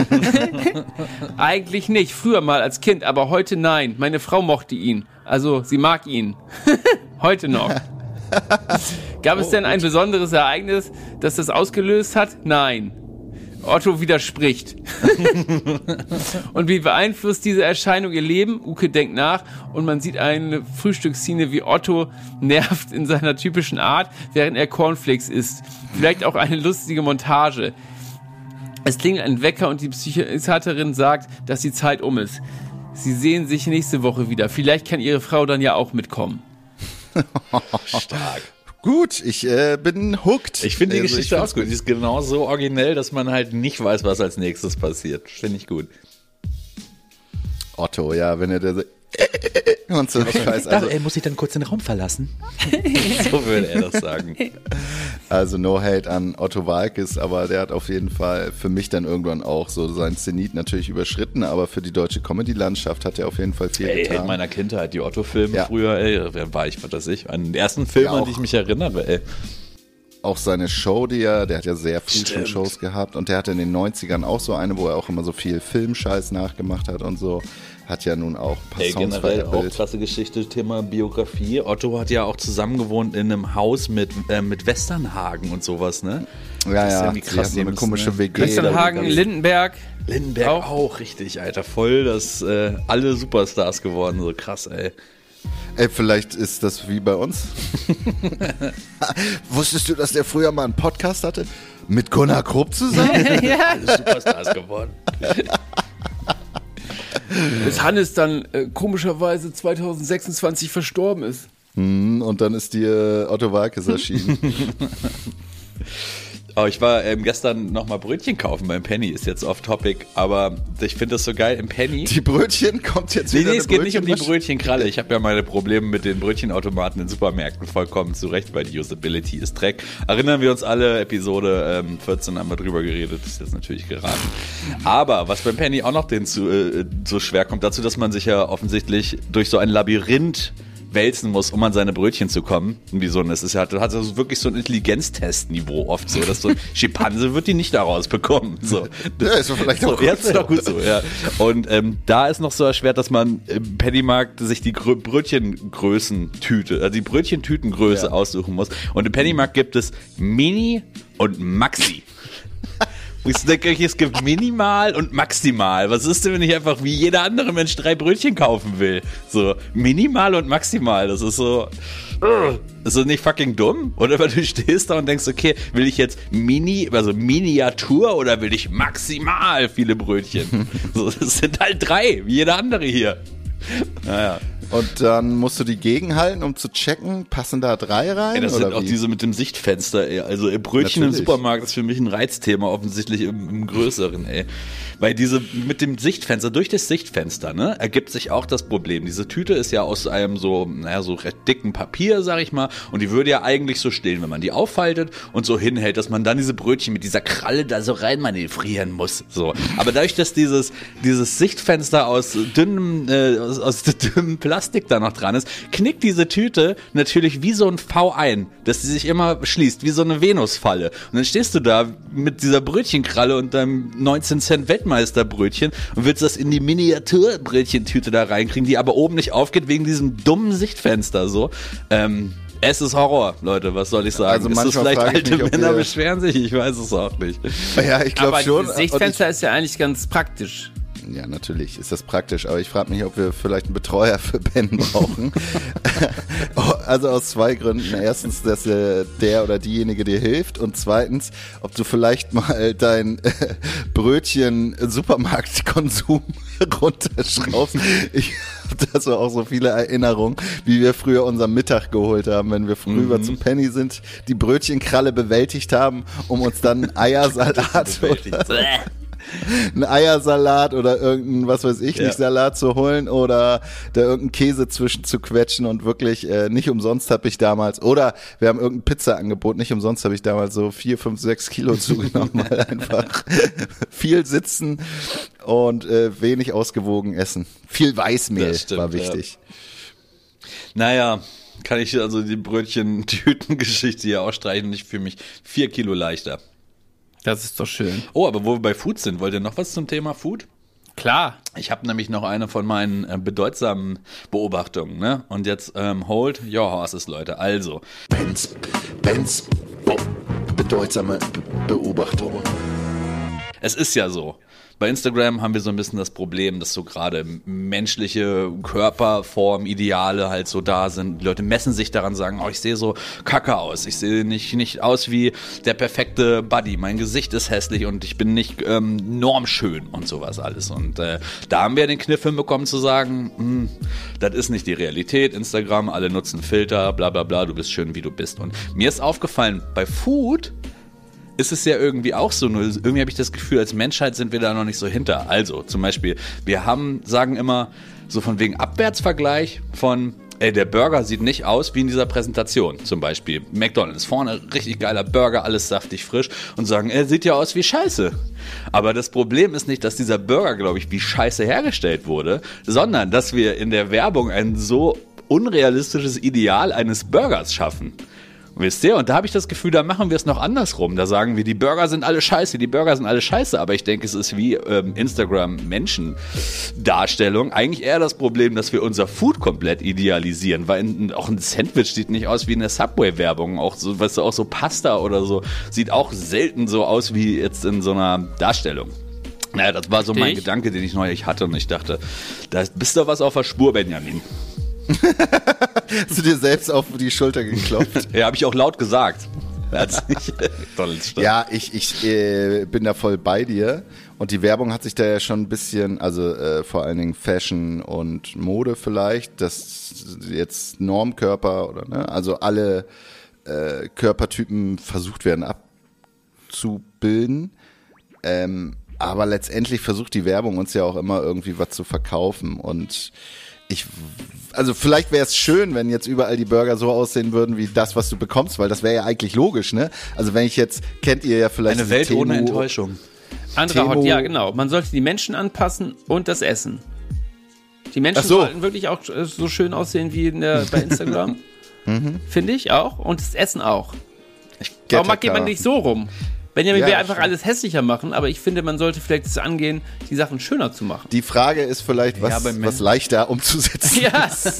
Eigentlich nicht, früher mal als Kind, aber heute nein. Meine Frau mochte ihn. Also, sie mag ihn. Heute noch. Gab es denn ein besonderes Ereignis, das das ausgelöst hat? Nein. Otto widerspricht. Und wie beeinflusst diese Erscheinung ihr Leben? Uke denkt nach und man sieht eine Frühstücksszene, wie Otto nervt in seiner typischen Art, während er Cornflakes isst. Vielleicht auch eine lustige Montage. Es klingelt ein Wecker und die Psychiaterin sagt, dass die Zeit um ist. Sie sehen sich nächste Woche wieder. Vielleicht kann ihre Frau dann ja auch mitkommen. Stark. Gut, ich bin hooked. Ich finde die Geschichte auch gut. Die ist genau so originell, dass man halt nicht weiß, was als nächstes passiert. Finde ich gut. Otto, ja, wenn er da so und so Scheiß. Also, muss ich dann kurz den Raum verlassen? So würde er das sagen. Also no hate an Otto Walkes, aber der hat auf jeden Fall für mich dann irgendwann auch so seinen Zenit natürlich überschritten, aber für die deutsche Comedy-Landschaft hat er auf jeden Fall viel getan. In meiner Kindheit, die Otto-Filme früher, wer war ich, was weiß ich, an den ersten Film, an die ich mich erinnere, ey. Auch seine Show, der hat ja sehr früh schon Shows gehabt und der hatte in den 90ern auch so eine, wo er auch immer so viel Filmscheiß nachgemacht hat und so. Hat ja nun auch ein paar Songs generell auch klasse Geschichte, Thema Biografie. Otto hat ja auch zusammen gewohnt in einem Haus mit Westernhagen und sowas, ne? Ja, die krass, so eine komische WG. Westernhagen, Lindenberg. Lindenberg auch richtig, Alter. Voll, dass alle Superstars geworden, so krass, ey. Ey, vielleicht ist das wie bei uns. Wusstest du, dass der früher mal einen Podcast hatte? Mit Gunnar Krupp zusammen? Ja. Alle Superstars geworden. Bis Hannes dann komischerweise 2026 verstorben ist. Und dann ist dir Otto Walkes erschienen. Oh, ich war gestern nochmal Brötchen kaufen beim Penny, ist jetzt off-topic, aber ich finde das so geil im Penny. Die Brötchen kommt jetzt wieder. Nee, es geht nicht um die Brötchenkralle. Ich habe ja meine Probleme mit den Brötchenautomaten in Supermärkten vollkommen zurecht, weil die Usability ist Dreck. Erinnern wir uns alle, Episode 14 haben wir drüber geredet, ist jetzt natürlich geraten. Aber was beim Penny auch noch so schwer kommt, dazu, dass man sich ja offensichtlich durch so ein Labyrinth wälzen muss, um an seine Brötchen zu kommen. Und wie so ein, es hat also wirklich so ein Intelligenztestniveau oft so, dass so ein Schimpanse wird die nicht daraus bekommen. So. Ja, ist doch vielleicht auch gut. Ja, ist doch gut so, ja. Und da ist noch so erschwert, dass man im Pennymarkt sich die Brötchengrößentüte, also die Brötchentütengröße aussuchen muss. Und im Pennymarkt gibt es Mini und Maxi. Ich denke, es gibt minimal und maximal. Was ist denn, wenn ich einfach wie jeder andere Mensch 3 Brötchen kaufen will? So, minimal und maximal, das ist so... Ist das nicht fucking dumm? Oder weil du stehst da und denkst, okay, will ich jetzt Miniatur oder will ich maximal viele Brötchen? So, das sind halt 3, wie jeder andere hier. Naja. Und dann musst du die gegenhalten, um zu checken, passen da 3 rein? Ja, das oder sind auch wie? diese mit dem Sichtfenster, ey. Also Brötchen Natürlich. im Supermarkt ist für mich ein Reizthema, offensichtlich im größeren, ey. Weil diese mit dem Sichtfenster, durch das Sichtfenster, ne, ergibt sich auch das Problem. Diese Tüte ist ja aus einem so recht dicken Papier, sag ich mal, und die würde ja eigentlich so stehen, wenn man die aufhaltet und so hinhält, dass man dann diese Brötchen mit dieser Kralle da so reinmanövrieren muss, so. Aber dadurch, dass dieses Sichtfenster aus dünnem Plastik da noch dran ist, knickt diese Tüte natürlich wie so ein V ein, dass sie sich immer schließt, wie so eine Venusfalle. Und dann stehst du da mit dieser Brötchenkralle und deinem 19 Cent Weltmeisterbrötchen und willst das in die Miniaturbrötchentüte da reinkriegen, die aber oben nicht aufgeht wegen diesem dummen Sichtfenster, so. Es ist Horror, Leute, was soll ich sagen? Also ist das vielleicht alte mich, Männer beschweren sich? Ich weiß es auch nicht. Ja, ich glaube schon. Aber das Sichtfenster ist ja eigentlich ganz praktisch. Ja, natürlich ist das praktisch, aber ich frage mich, ob wir vielleicht einen Betreuer für Ben brauchen. Also aus 2 Gründen. Erstens, dass der oder diejenige dir hilft und zweitens, ob du vielleicht mal dein Brötchen-Supermarktkonsum runterschraubst. Ich habe da so auch so viele Erinnerungen, wie wir früher unseren Mittag geholt haben, wenn wir früher zum Penny sind, die Brötchenkralle bewältigt haben, um uns dann einen Eiersalat einen Eiersalat oder irgendeinen, was weiß ich, nicht Salat zu holen oder da irgendeinen Käse zwischen zu quetschen und wirklich nicht umsonst habe ich damals, oder wir haben irgendein Pizza-Angebot, nicht umsonst habe ich damals so 4, 5, 6 Kilo zugenommen, weil einfach viel sitzen und wenig ausgewogen essen. Viel Weißmehl stimmt, war wichtig. Ja. Naja, kann ich also die Brötchen-Tüten-Geschichte hier ausstreichen, ich fühle mich 4 Kilo leichter. Das ist doch schön. Oh, aber wo wir bei Food sind, wollt ihr noch was zum Thema Food? Klar. Ich habe nämlich noch eine von meinen bedeutsamen Beobachtungen, ne? Und jetzt hold your horses, Leute. Also. Ben's bedeutsame Beobachtung. Es ist ja so. Bei Instagram haben wir so ein bisschen das Problem, dass so gerade menschliche Körperform, Ideale halt so da sind. Die Leute messen sich daran, sagen, oh, ich sehe so kacke aus. Ich sehe nicht aus wie der perfekte Buddy. Mein Gesicht ist hässlich und ich bin nicht normschön und sowas alles. Und da haben wir den Kniff hinbekommen zu sagen, das ist nicht die Realität. Instagram, alle nutzen Filter, bla bla bla, du bist schön, wie du bist. Und mir ist aufgefallen, bei Food ist es ja irgendwie auch so, nur irgendwie habe ich das Gefühl, als Menschheit sind wir da noch nicht so hinter. Also zum Beispiel, sagen immer so von wegen Abwärtsvergleich von, der Burger sieht nicht aus wie in dieser Präsentation. Zum Beispiel McDonald's, vorne richtig geiler Burger, alles saftig frisch und sagen, er sieht ja aus wie Scheiße. Aber das Problem ist nicht, dass dieser Burger, glaube ich, wie Scheiße hergestellt wurde, sondern dass wir in der Werbung ein so unrealistisches Ideal eines Burgers schaffen. Wisst ihr? Und da habe ich das Gefühl, da machen wir es noch andersrum. Da sagen wir, die Burger sind alle scheiße. Aber ich denke, es ist wie Instagram-Menschen-Darstellung. Eigentlich eher das Problem, dass wir unser Food komplett idealisieren. Weil auch ein Sandwich sieht nicht aus wie eine Subway-Werbung. Auch so, weißt du, auch so Pasta oder so sieht auch selten so aus wie jetzt in so einer Darstellung. Naja, das war so mein Gedanke, den ich neulich hatte. Und ich dachte, da bist du was auf der Spur, Benjamin. Hast du dir selbst auf die Schulter geklopft? Ja, habe ich auch laut gesagt. Ja, ich bin da voll bei dir. Und die Werbung hat sich da ja schon ein bisschen, also vor allen Dingen Fashion und Mode vielleicht, dass jetzt Normkörper oder ne, also alle Körpertypen versucht werden abzubilden. Aber letztendlich versucht die Werbung uns ja auch immer irgendwie was zu verkaufen. Und also vielleicht wäre es schön, wenn jetzt überall die Burger so aussehen würden wie das, was du bekommst, weil das wäre ja eigentlich logisch, ne? Also wenn ich jetzt, kennt ihr ja vielleicht eine Welt ohne Enttäuschung. Ja, genau. Man sollte die Menschen anpassen und das Essen. Die Menschen sollten wirklich auch so schön aussehen wie bei Instagram. Finde ich auch. Und das Essen auch. Warum geht man nicht so rum? Benjamin will einfach alles hässlicher machen, aber ich finde, man sollte vielleicht das angehen, die Sachen schöner zu machen. Die Frage ist vielleicht, was leichter umzusetzen ist.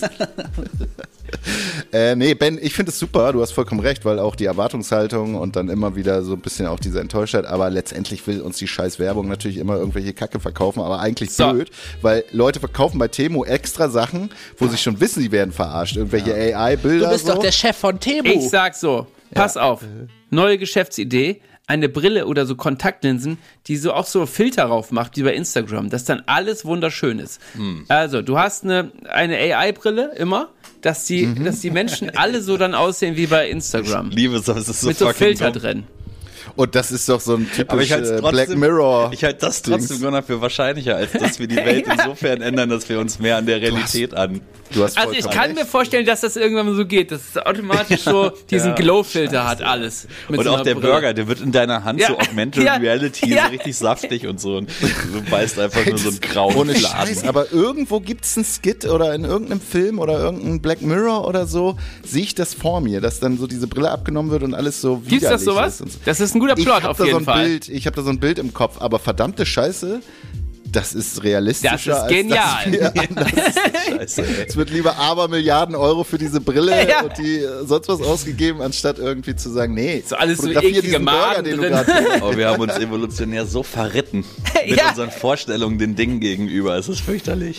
Nee, Ben, ich finde es super, du hast vollkommen recht, weil auch die Erwartungshaltung und dann immer wieder so ein bisschen auch diese Enttäuschtheit, aber letztendlich will uns die scheiß Werbung natürlich immer irgendwelche Kacke verkaufen, aber eigentlich blöd, weil Leute verkaufen bei Temu extra Sachen, wo sie schon wissen, sie werden verarscht, irgendwelche AI-Bilder. Du bist doch der Chef von Temu. Ich sag so, pass auf, neue Geschäftsidee, eine Brille oder so Kontaktlinsen, die so auch so Filter drauf macht, wie bei Instagram, dass dann alles wunderschön ist. Also, du hast eine AI-Brille immer, dass die Menschen alle so dann aussehen wie bei Instagram. Ich liebe es, aber es ist so mit so Filter drin. Und das ist doch so ein typisches Black Mirror. Ich halte das trotzdem, Gunnar, für wahrscheinlicher, als dass wir die Welt insofern ändern, dass wir uns mehr an der Realität Also ich kann mir vorstellen, dass das irgendwann so geht, dass es automatisch so diesen Glow-Filter hat, alles. Und so auch der Brille. Burger, der wird in deiner Hand so Augmented Reality, so richtig saftig und so. Und du beißt einfach nur so einen grauen ohne Scheiß, aber irgendwo gibt's einen Skit oder in irgendeinem Film oder irgendein Black Mirror oder so, sehe ich das vor mir, dass dann so diese Brille abgenommen wird und alles so widerlich ist. Gibt's das sowas? Das ist ein guter Plot auf jeden Fall. Ich habe da so ein Bild im Kopf, aber verdammte Scheiße, das ist realistischer. Das ist genial. Scheiße, ey. Es wird lieber Milliarden Euro für diese Brille und die sonst was ausgegeben, anstatt irgendwie zu sagen, nee, so alles so fotografier eklige diesen Burger, Maden den du drin. gerade Aber wir haben uns evolutionär so verritten mit Ja. unseren Vorstellungen den Dingen gegenüber. Es ist fürchterlich.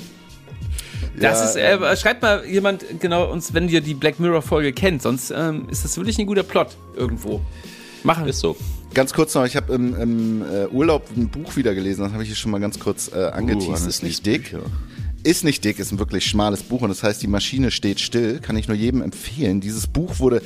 Das ist, schreibt mal jemand genau uns, wenn ihr die Black Mirror Folge kennt, sonst ist das wirklich ein guter Plot irgendwo. Machen. Ist so. Ganz kurz noch, ich habe im Urlaub ein Buch wieder gelesen, das habe ich hier schon mal ganz kurz angeteased. Ist nicht dick. Ist nicht dick, ist ein wirklich schmales Buch und das heißt, die Maschine steht still, kann ich nur jedem empfehlen. Dieses Buch wurde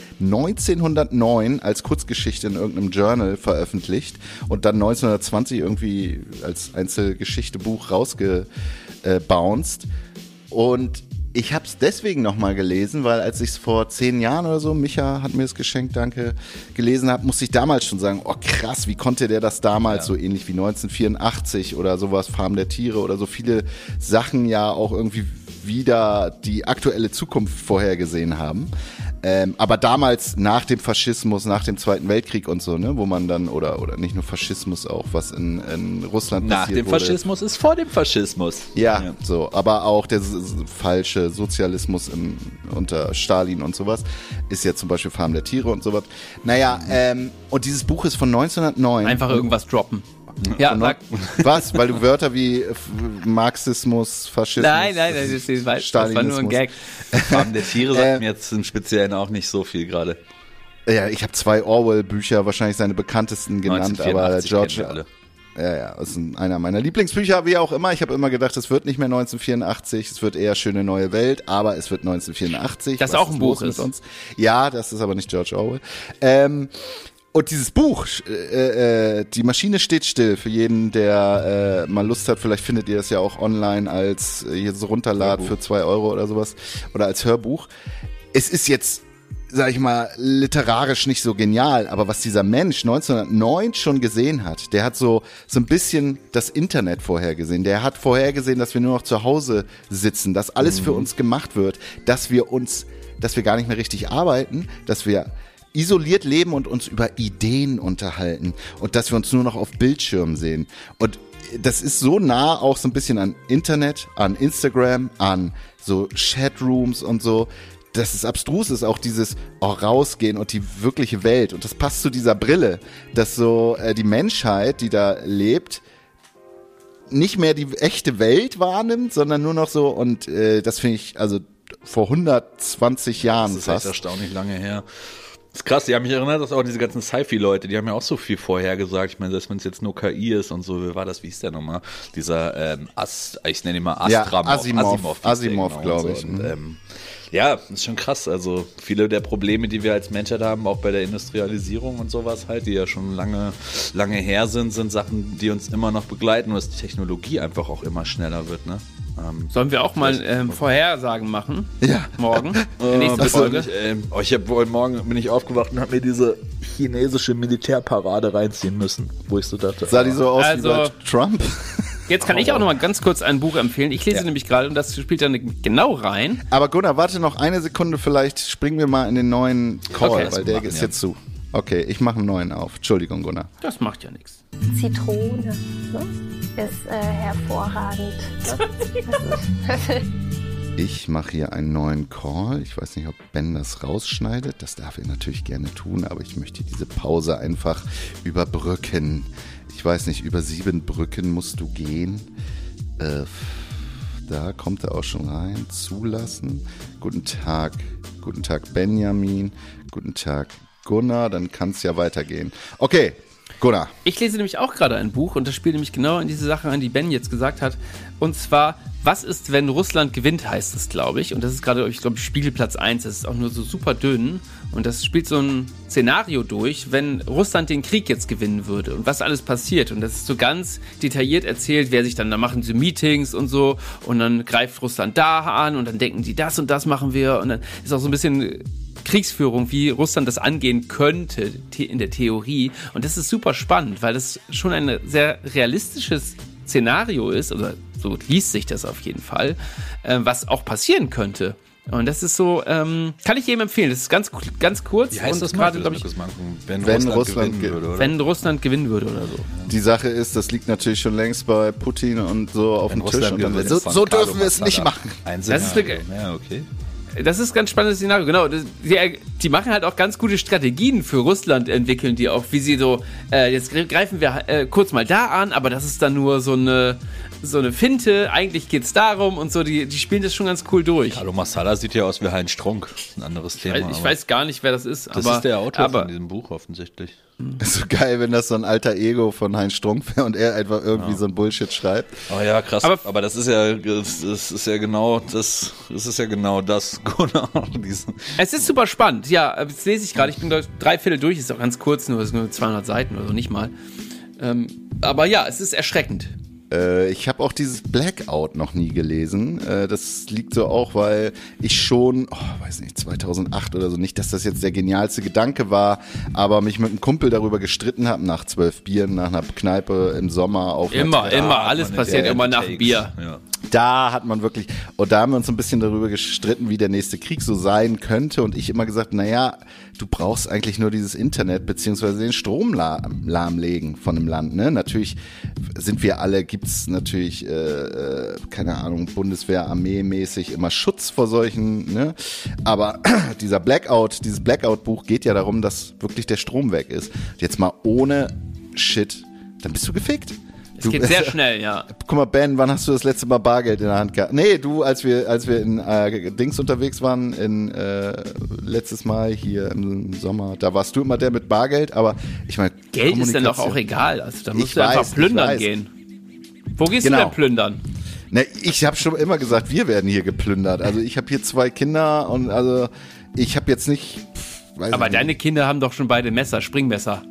1909 als Kurzgeschichte in irgendeinem Journal veröffentlicht und dann 1920 irgendwie als Einzelgeschichtebuch rausgebounced. Und ich habe es deswegen nochmal gelesen, weil als ich es vor 10 Jahren oder so, Micha hat mir das geschenkt, danke, gelesen habe, musste ich damals schon sagen, oh krass, wie konnte der das damals so ähnlich wie 1984 oder sowas, Farm der Tiere oder so viele Sachen ja auch irgendwie wieder die aktuelle Zukunft vorhergesehen haben. Aber damals nach dem Faschismus, nach dem Zweiten Weltkrieg und so, ne, wo man dann, oder nicht nur Faschismus auch, was in Russland Nach passiert dem wurde. Faschismus ist vor dem Faschismus. Ja, so, aber auch der falsche Sozialismus unter Stalin und sowas ist ja zum Beispiel Farm der Tiere und sowas. Naja, und dieses Buch ist von 1909. Einfach irgendwas droppen. Ja, sag. Was? Weil du Wörter wie Marxismus, Faschismus... Nein, das war nur ein Gag. Farben der Tiere sagt mir jetzt im Speziellen auch nicht so viel gerade. Ja, ich habe 2 Orwell-Bücher, wahrscheinlich seine bekanntesten genannt, aber 1984 George... kennen wir alle. Ja, das ist einer meiner Lieblingsbücher, wie auch immer. Ich habe immer gedacht, es wird nicht mehr 1984, es wird eher Schöne neue Welt, aber es wird 1984. Das Was auch ein Buch los ist. mit uns? Ja, das ist aber nicht George Orwell. Und dieses Buch, die Maschine steht still, für jeden, der mal Lust hat, vielleicht findet ihr das ja auch online als hier so runterladen für 2 Euro oder sowas oder als Hörbuch. Es ist jetzt, sag ich mal, literarisch nicht so genial, aber was dieser Mensch 1909 schon gesehen hat, der hat so ein bisschen das Internet vorhergesehen. Der hat vorhergesehen, dass wir nur noch zu Hause sitzen, dass alles für uns gemacht wird, dass wir gar nicht mehr richtig arbeiten, dass wir isoliert leben und uns über Ideen unterhalten und dass wir uns nur noch auf Bildschirmen sehen. Und das ist so nah auch so ein bisschen an Internet, an Instagram, an so Chatrooms und so, dass es abstrus ist, auch dieses rausgehen und die wirkliche Welt. Und das passt zu dieser Brille, dass so die Menschheit, die da lebt, nicht mehr die echte Welt wahrnimmt, sondern nur noch so, und das finde ich, also vor 120 Jahren Das ist echt erstaunlich lange her. Das ist krass, die haben mich erinnert, dass auch diese ganzen Sci-Fi-Leute, die haben ja auch so viel vorher gesagt. Ich meine, selbst wenn es jetzt nur KI ist und so, wie war das, wie hieß der nochmal? Dieser ich nenne ihn mal Astram. Ja, Asimov, genau, glaube ich. Und, ja, das ist schon krass. Also viele der Probleme, die wir als Menschheit haben, auch bei der Industrialisierung und sowas halt, die ja schon lange her sind Sachen, die uns immer noch begleiten und dass die Technologie einfach auch immer schneller wird, ne? Sollen wir auch mal Vorhersagen machen? Ja. Morgen? Nächste Folge. Heute Morgen bin ich aufgewacht und habe mir diese chinesische Militärparade reinziehen müssen, wo ich so dachte. Sah die so aus wie bei Trump? Jetzt kann ich auch noch mal ganz kurz ein Buch empfehlen. Ich lese nämlich gerade und das spielt dann genau rein. Aber Gunnar, warte noch eine Sekunde, vielleicht springen wir mal in den neuen Call, Okay. weil der ist jetzt zu. Okay, ich mache einen neuen auf. Entschuldigung, Gunnar. Das macht ja nichts. Zitrone, ne? Ist hervorragend. Ich mache hier einen neuen Call. Ich weiß nicht, ob Ben das rausschneidet. Das darf er natürlich gerne tun, aber ich möchte diese Pause einfach überbrücken. Ich weiß nicht, über 7 Brücken musst du gehen. Da kommt er auch schon rein. Zulassen. Guten Tag Benjamin. Guten Tag Gunnar. Dann kann es ja weitergehen. Okay, Gunnar. Ich lese nämlich auch gerade ein Buch und das spielt nämlich genau in diese Sache an, die Ben jetzt gesagt hat. Und zwar, was ist, wenn Russland gewinnt, heißt es, glaube ich. Und das ist gerade, ich glaube, Spiegelplatz 1. Das ist auch nur so super dünn. Und das spielt so ein Szenario durch, wenn Russland den Krieg jetzt gewinnen würde und was alles passiert. Und das ist so ganz detailliert erzählt, wer sich dann, da machen sie Meetings und so. Und dann greift Russland da an und dann denken die, das und das machen wir. Und dann ist auch so ein bisschen Kriegsführung, wie Russland das angehen könnte in der Theorie. Und das ist super spannend, weil das schon ein sehr realistisches Szenario ist, oder so liest sich das auf jeden Fall, was auch passieren könnte. Und das ist so, kann ich jedem empfehlen. Das ist ganz kurz. Wie heißt und das gerade, glaube ich, Wenn Russland gewinnen würde, oder? wenn Russland gewinnen würde oder so. Die Sache ist, das liegt natürlich schon längst bei Putin und so auf dem Tisch. Und dann, gewinnt so von Carlo dürfen wir es nicht Massala. machen. Ein Das ist Szenario. Ja, okay. Das ist ein ganz spannendes Szenario, genau. Die machen halt auch ganz gute Strategien für Russland, entwickeln die auch, wie sie so, jetzt greifen wir kurz mal da an, aber das ist dann nur so eine Finte, eigentlich geht's darum und so, die spielen das schon ganz cool durch. Carlo Massala sieht ja aus wie Heinz Strunk. Das ist ein anderes Thema. Ich weiß gar nicht, wer das ist. Das ist der Autor von diesem Buch offensichtlich. Ist so geil, wenn das so ein alter Ego von Heinz Strunk wäre und er einfach irgendwie so ein Bullshit schreibt. Oh ja, krass. Aber das ist ja genau das. Das ist ja genau das. Es ist super spannend, ja. Jetzt lese ich gerade, ich bin 3/4 durch, ist auch ganz kurz, nur 200 Seiten oder so, nicht mal. Aber ja, es ist erschreckend. Ich habe auch dieses Blackout noch nie gelesen. Das liegt so auch, weil ich schon, weiß nicht, 2008 oder so, nicht, dass das jetzt der genialste Gedanke war, aber mich mit einem Kumpel darüber gestritten habe, nach 12 Bieren, nach einer Kneipe im Sommer auf Immer, alles passiert immer nach Bier. Ja. Da hat man wirklich, und da haben wir uns ein bisschen darüber gestritten, wie der nächste Krieg so sein könnte und ich immer gesagt, naja, du brauchst eigentlich nur dieses Internet beziehungsweise den Strom lahmlegen von dem Land, ne? Natürlich sind wir alle, gibt's natürlich, keine Ahnung, Bundeswehr, Armee-mäßig immer Schutz vor solchen, ne? Aber dieses Blackout-Buch geht ja darum, dass wirklich der Strom weg ist. Jetzt mal ohne Shit, dann bist du gefickt. Es geht sehr schnell, ja. Guck mal, Ben, wann hast du das letzte Mal Bargeld in der Hand gehabt? Nee, du, als wir in Dings unterwegs waren, letztes Mal hier im Sommer, da warst du immer der mit Bargeld, aber ich meine, Geld ist dann doch auch egal, also da musst du einfach plündern gehen. Wo gehst du denn plündern? Ne, ich habe schon immer gesagt, wir werden hier geplündert. Also ich habe hier 2 Kinder und also ich habe jetzt nicht... Aber deine Kinder haben doch schon beide Messer, Springmesser.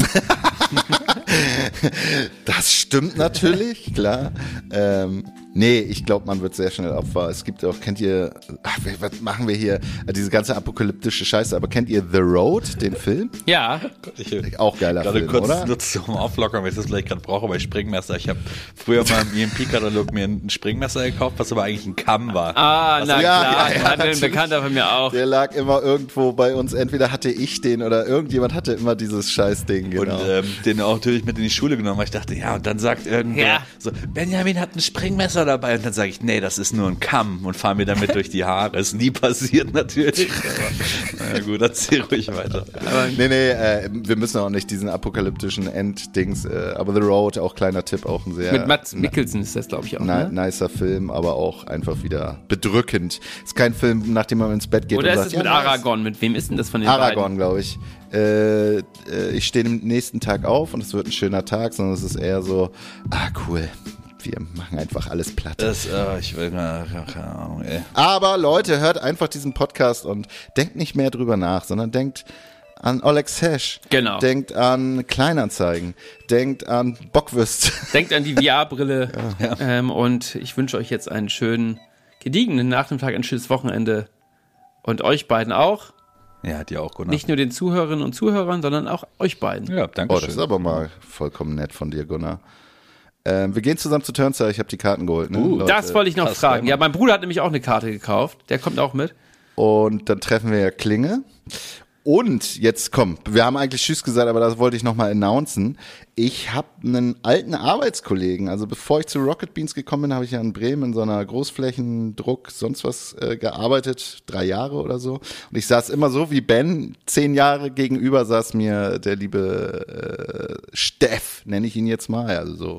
Das stimmt natürlich, klar. Nee, ich glaube, man wird sehr schnell Opfer. Es gibt auch, kennt ihr, was machen wir hier? Diese ganze apokalyptische Scheiße, aber kennt ihr The Road, den Film? Ja. Auch geiler Film, kurz oder? Nur zum Auflockern, weil ich das vielleicht gerade brauche, bei Springmesser. Ich habe früher mal im EMP-Katalog mir ein Springmesser gekauft, was aber eigentlich ein Kamm war. Na klar, hatte ein Bekannter von mir auch. Der lag immer irgendwo bei uns, entweder hatte ich den oder irgendjemand hatte immer dieses Scheißding, genau. Und den auch natürlich mit in die Schule genommen, weil ich dachte, ja, und dann sagt irgendwer so, Benjamin hat ein Springmesser dabei und dann sage ich, nee, das ist nur ein Kamm und fahre mir damit durch die Haare. Ist nie passiert natürlich. Aber, na gut, erzähl ruhig weiter. Nee, wir müssen auch nicht diesen apokalyptischen Enddings, aber The Road, auch kleiner Tipp, auch ein sehr... Mit Mads Mikkelsen ist das, glaube ich, auch, ne? Nicer Film, aber auch einfach wieder bedrückend. Ist kein Film, nachdem man ins Bett geht oder und ist sagt, es mit Aragorn? Mit wem ist denn das von den beiden? Aragorn, glaube ich. Ich stehe am nächsten Tag auf und es wird ein schöner Tag, sondern es ist eher so, cool, wir machen einfach alles platt. Ich will keine Ahnung, ey. Aber Leute, hört einfach diesen Podcast und denkt nicht mehr drüber nach, sondern denkt an Oleg Sesh. Genau. Denkt an Kleinanzeigen. Denkt an Bockwürst. Denkt an die VR-Brille. Und ich wünsche euch jetzt einen schönen, gediegenen Nachmittag, ein schönes Wochenende. Und euch beiden auch. Ja, hat ja auch Gunnar. Nicht nur den Zuhörerinnen und Zuhörern, sondern auch euch beiden. Ja, danke schön. Das ist aber mal vollkommen nett von dir, Gunnar. Wir gehen zusammen zu Turnstile, ich habe die Karten geholt. Ne? Das wollte ich noch fragen. Ja, mein Bruder hat nämlich auch eine Karte gekauft. Der kommt auch mit. Und dann treffen wir ja Klinge. Und jetzt komm, wir haben eigentlich Tschüss gesagt, aber das wollte ich nochmal announcen. Ich habe einen alten Arbeitskollegen, also bevor ich zu Rocket Beans gekommen bin, habe ich ja in Bremen in so einer Großflächendruck, sonst was gearbeitet, 3 Jahre oder so. Und ich saß immer so wie Ben, 10 Jahre gegenüber saß mir der liebe Steff, nenne ich ihn jetzt mal, also so.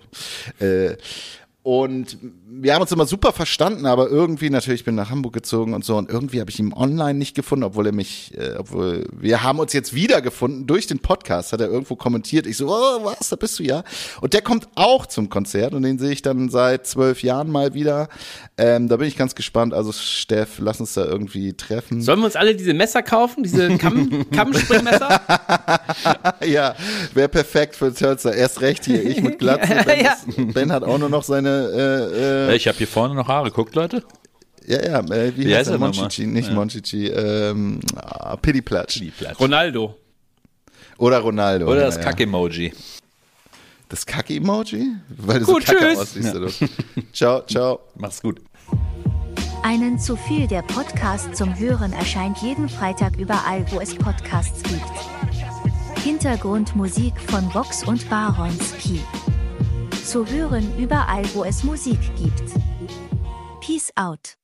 Und wir haben uns immer super verstanden, aber irgendwie, natürlich, ich bin nach Hamburg gezogen und so, und irgendwie habe ich ihn online nicht gefunden, obwohl wir haben uns jetzt wiedergefunden durch den Podcast, hat er irgendwo kommentiert. Ich so, was, da bist du ja. Und der kommt auch zum Konzert und den sehe ich dann seit 12 Jahren mal wieder. Da bin ich ganz gespannt. Also Steff, lass uns da irgendwie treffen. Sollen wir uns alle diese Messer kaufen, diese Kammspringmesser? Ja, wäre perfekt für Turnstile. Erst recht hier, ich mit Glatze. Ben hat auch nur noch seine ich habe hier vorne noch Haare, guckt Leute. Ja, wie heißt er? Monchichi, nicht ja. Monchichi, Pidiplatsch. Ronaldo. Oder Ronaldo. Oder das Kack-Emoji. Das Kack-Emoji? Weil du gut, so kacke tschüss. aussiehst. Ja. Ciao, ciao. Mach's gut. Einen zu viel, der Podcast zum Hören erscheint jeden Freitag überall, wo es Podcasts gibt. Hintergrundmusik von Vox und Baronski. Zu hören überall, wo es Musik gibt. Peace out.